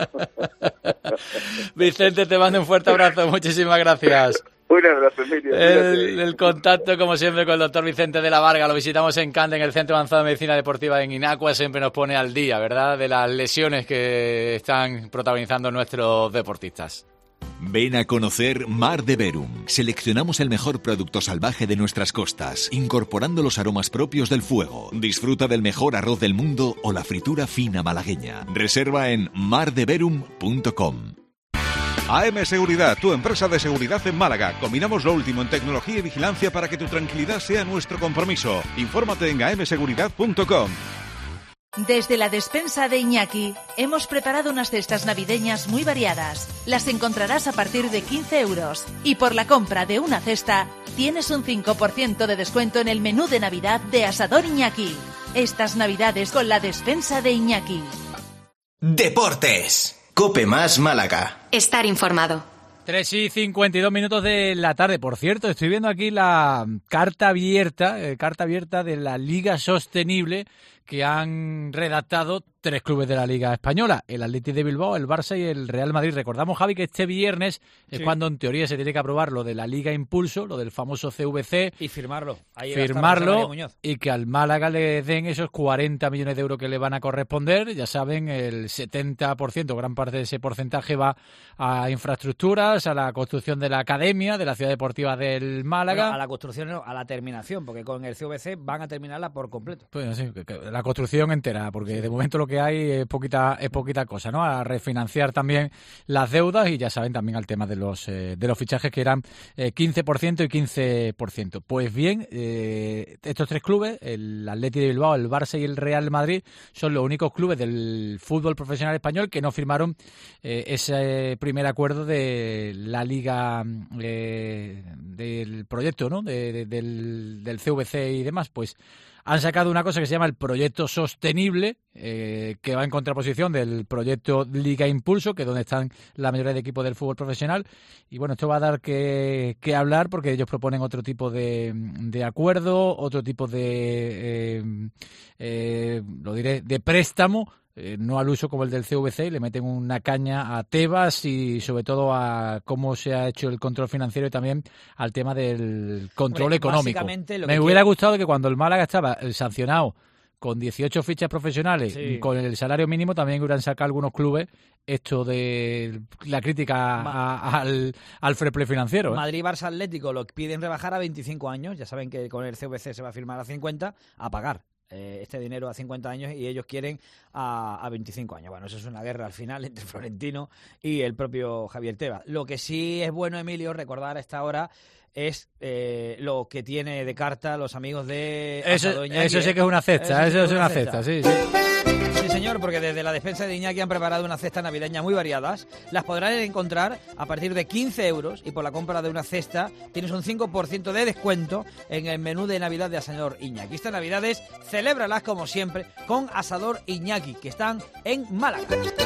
Vicente, te mando un fuerte abrazo. Muchísimas gracias. Un abrazo, Emilio. El contacto, como siempre, con el doctor Vicente de la Varga. Lo visitamos en Cante, en el Centro Avanzado de Medicina Deportiva en Inacua. Siempre nos pone al día, ¿verdad?, de las lesiones que están protagonizando nuestros deportistas. Ven a conocer Mar de Verum. Seleccionamos el mejor producto salvaje de nuestras costas, incorporando los aromas propios del fuego. Disfruta del mejor arroz del mundo o la fritura fina malagueña. Reserva en mardeverum.com. AM Seguridad, tu empresa de seguridad en Málaga. Combinamos lo último en tecnología y vigilancia para que tu tranquilidad sea nuestro compromiso. Infórmate en amseguridad.com. Desde la despensa de Iñaki hemos preparado unas cestas navideñas muy variadas. Las encontrarás a partir de 15 euros. Y por la compra de una cesta tienes un 5% de descuento en el menú de Navidad de Asador Iñaki. Estas Navidades con la despensa de Iñaki. Deportes. COPE más Málaga. Estar informado. 3:52 de la tarde. Por cierto, estoy viendo aquí la carta abierta de la Liga Sostenible que han redactado 3 clubes de la Liga Española, el Athletic de Bilbao, el Barça y el Real Madrid. Recordamos, Javi, que este viernes es cuando en teoría se tiene que aprobar lo de la Liga Impulso, lo del famoso CVC. Y firmarlo. Y que al Málaga le den esos 40 millones de euros que le van a corresponder. Ya saben, el 70%, gran parte de ese porcentaje va a infraestructuras, a la construcción de la academia, de la ciudad deportiva del Málaga. Bueno, a la construcción, no, a la terminación, porque con el CVC van a terminarla por completo. Pues sí, la construcción entera, porque de momento lo que hay es poquita cosa, ¿no? A refinanciar también las deudas y ya saben también al tema de los fichajes que eran 15% y 15%. Pues bien, estos 3 clubes, el Athletic de Bilbao, el Barça y el Real Madrid, son los únicos clubes del fútbol profesional español que no firmaron ese primer acuerdo de la Liga del proyecto, ¿no? Del CVC y demás. Pues han sacado una cosa que se llama el proyecto sostenible, que va en contraposición del proyecto Liga Impulso, que es donde están la mayoría de equipos del fútbol profesional. Y bueno, esto va a dar que hablar porque ellos proponen otro tipo de acuerdo, otro tipo de préstamo, no al uso como el del CVC, y le meten una caña a Tebas y sobre todo a cómo se ha hecho el control financiero y también al tema del control económico. Me hubiera gustado que cuando el Málaga estaba sancionado con 18 fichas profesionales, con el salario mínimo, también hubieran sacado algunos clubes esto de la crítica al fair play financiero. Madrid, Barça, Atlético lo piden rebajar a 25 años, ya saben que con el CVC se va a firmar a 50, a pagar. este dinero a 50 años y ellos quieren a 25 años. Bueno, eso es una guerra al final entre Florentino y el propio Javier Tebas. Lo que sí es bueno, Emilio, recordar a esta hora es lo que tiene de carta los amigos de Asado Iñaki. Eso sí que es una cesta, eso es una cesta, sí. Sí, señor, porque desde la despensa de Iñaki han preparado una cesta navideña muy variadas. Las podrán encontrar a partir de 15 euros y por la compra de una cesta tienes un 5% de descuento en el menú de Navidad de Asador Iñaki. Estas Navidades, celébralas como siempre con Asador Iñaki, que están en Málaga.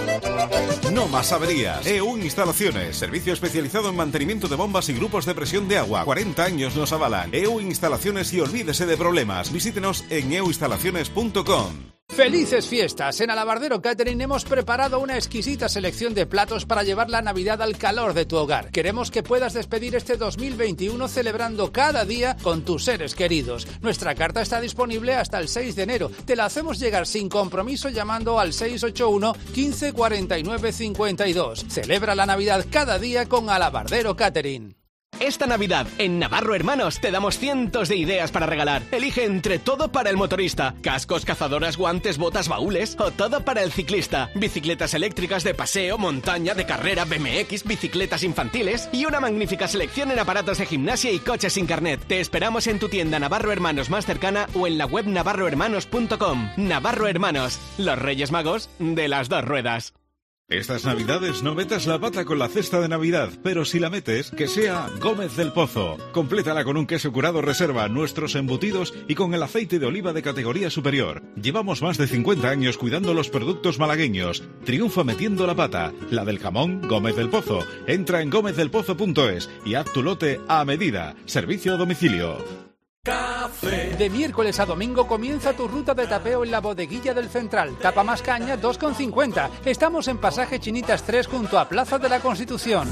No más averías. EU Instalaciones, servicio especializado en mantenimiento de bombas y grupos de presión de agua. 40 años nos avalan. EU Instalaciones y olvídese de problemas. Visítenos en euinstalaciones.com. ¡Felices fiestas! En Alabardero Catering hemos preparado una exquisita selección de platos para llevar la Navidad al calor de tu hogar. Queremos que puedas despedir este 2021 celebrando cada día con tus seres queridos. Nuestra carta está disponible hasta el 6 de enero. Te la hacemos llegar sin compromiso llamando al 681 15 49 52. Celebra la Navidad cada día con Alabardero Catering. Esta Navidad, en Navarro Hermanos, te damos cientos de ideas para regalar. Elige entre todo para el motorista. Cascos, cazadoras, guantes, botas, baúles o todo para el ciclista. Bicicletas eléctricas de paseo, montaña, de carrera, BMX, bicicletas infantiles y una magnífica selección en aparatos de gimnasia y coches sin carnet. Te esperamos en tu tienda Navarro Hermanos más cercana o en la web navarrohermanos.com. Navarro Hermanos, los Reyes Magos de las dos ruedas. Estas Navidades no metas la pata con la cesta de Navidad, pero si la metes, que sea Gómez del Pozo. Complétala con un queso curado reserva, nuestros embutidos y con el aceite de oliva de categoría superior. Llevamos más de 50 años cuidando los productos malagueños. Triunfa metiendo la pata. La del jamón, Gómez del Pozo. Entra en gómezdelpozo.es y haz tu lote a medida. Servicio a domicilio. Café. De miércoles a domingo comienza tu ruta de tapeo en la Bodeguilla del Central. Tapa más caña 2,50. Estamos en Pasaje Chinitas 3 junto a Plaza de la Constitución.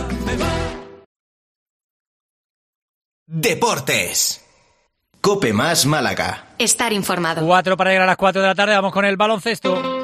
Deportes. Cope Más Málaga. Estar informado. 4 para llegar a las 4 de la tarde. Vamos con el baloncesto.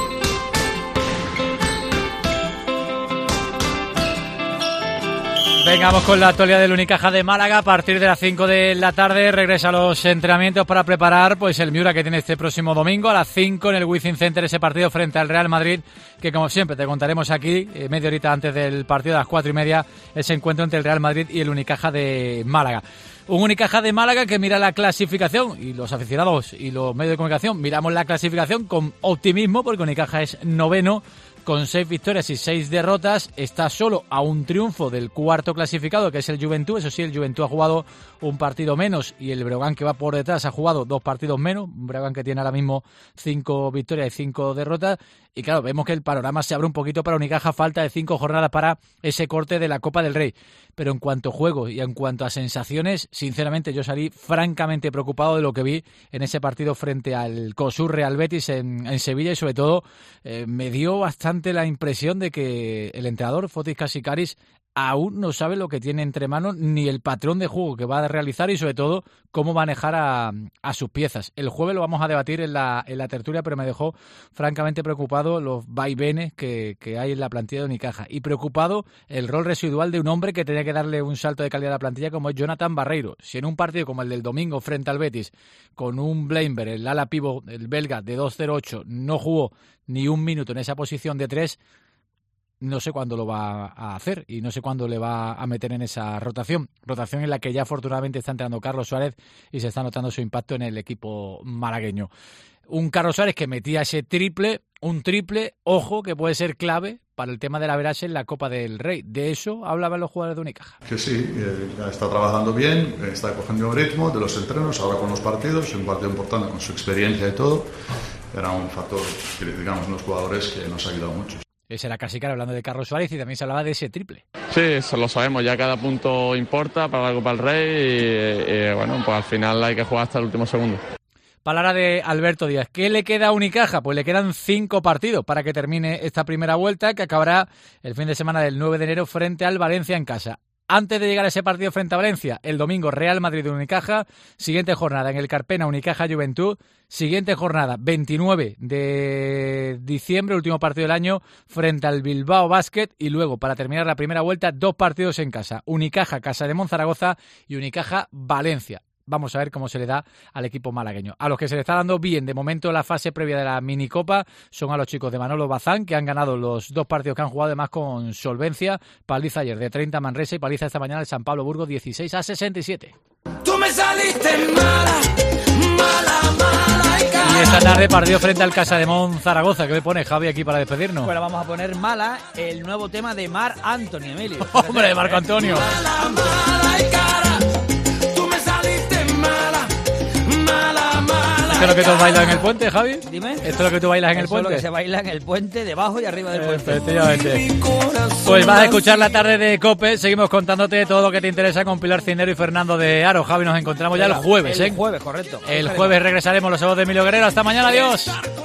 Vengamos con la actualidad del Unicaja de Málaga. A partir de las 5 de la tarde regresa a los entrenamientos para preparar pues el Miura que tiene este próximo domingo a las 5 en el Wizzing Center, ese partido frente al Real Madrid, que como siempre te contaremos aquí, media horita antes del partido, a las 4:30, ese encuentro entre el Real Madrid y el Unicaja de Málaga. Un Unicaja de Málaga que mira la clasificación, y los aficionados y los medios de comunicación miramos la clasificación con optimismo, porque Unicaja es noveno, con 6 victorias y 6 derrotas, está solo a un triunfo del cuarto clasificado, que es el Juventud. Eso sí, el Juventud ha jugado un partido menos y el Breogán, que va por detrás, ha jugado 2 partidos menos. Un Breogán que tiene ahora mismo 5 victorias y 5 derrotas. Y claro, vemos que el panorama se abre un poquito para Unicaja, falta de 5 jornadas para ese corte de la Copa del Rey. Pero en cuanto a juego y en cuanto a sensaciones, sinceramente yo salí francamente preocupado de lo que vi en ese partido frente al COSUR Real Betis en Sevilla, y sobre todo me dio bastante la impresión de que el entrenador Fotis Kasikaris aún no sabe lo que tiene entre manos, ni el patrón de juego que va a realizar, y sobre todo cómo manejar a sus piezas. El jueves lo vamos a debatir en la tertulia, pero me dejó francamente preocupado los vaivenes que hay en la plantilla de Unicaja, y preocupado el rol residual de un hombre que tenía que darle un salto de calidad a la plantilla, como es Jonathan Barreiro. Si en un partido como el del domingo frente al Betis, con un Blainberg, el ala pívot, el belga de 2'08", no jugó ni un minuto en esa posición de 3, no sé cuándo lo va a hacer y no sé cuándo le va a meter en esa rotación en la que ya afortunadamente está entrando Carlos Suárez y se está notando su impacto en el equipo malagueño. Un Carlos Suárez que metía ese un triple, ojo, que puede ser clave para el tema de la veraje en la Copa del Rey. De eso hablaban los jugadores de Unicaja. Que sí, ya está trabajando bien, está cogiendo el ritmo de los entrenos, ahora con los partidos, un partido importante con su experiencia y todo. Era un factor que, digamos, los jugadores que nos ha ayudado mucho. Ese era Kasikaris hablando de Carlos Suárez, y también se hablaba de ese triple. Sí, eso lo sabemos, ya cada punto importa para la Copa del Rey y bueno, pues al final hay que jugar hasta el último segundo. Palabra de Alberto Díaz. ¿Qué le queda a Unicaja? Pues le quedan 5 partidos para que termine esta primera vuelta, que acabará el fin de semana del 9 de enero frente al Valencia en casa. Antes de llegar a ese partido frente a Valencia, el domingo Real Madrid de Unicaja, siguiente jornada en el Carpena Unicaja Juventud, siguiente jornada 29 de diciembre, último partido del año, frente al Bilbao Basket, y luego para terminar la primera vuelta 2 partidos en casa, Unicaja Casa de Monzaragoza y Unicaja Valencia. vamos a ver cómo se le da al equipo malagueño. A los que se le está dando bien, de momento, la fase previa de la minicopa son a los chicos de Manolo Bazán, que han ganado los 2 partidos que han jugado, además con solvencia. Paliza ayer de 30 Manresa y paliza esta mañana el San Pablo Burgos 16-67. Tú me saliste mala, mala, mala. Y esta tarde partido frente al Casademón Zaragoza. ¿Qué me pone Javi aquí para despedirnos? Bueno, vamos a poner mala el nuevo tema de Mar Anthony, Emilio. ¡Hombre, Marco Antonio! Mala, mala y cara. Tú me saliste mala, mala, mala. ¿Esto es lo que tú bailas en el puente, Javi? Dime. ¿Esto es lo que tú bailas en el Eso es puente? lo que se baila en el puente, debajo y arriba del puente. Efectivamente. Pues vas a escuchar la tarde de COPE. Seguimos contándote todo lo que te interesa con Pilar Cisnero y Fernando de Aro. Javi, nos encontramos ya el jueves, ¿eh? El jueves, correcto. El jueves regresaremos. Los sábados de Emilio Guerrero. Hasta mañana, adiós.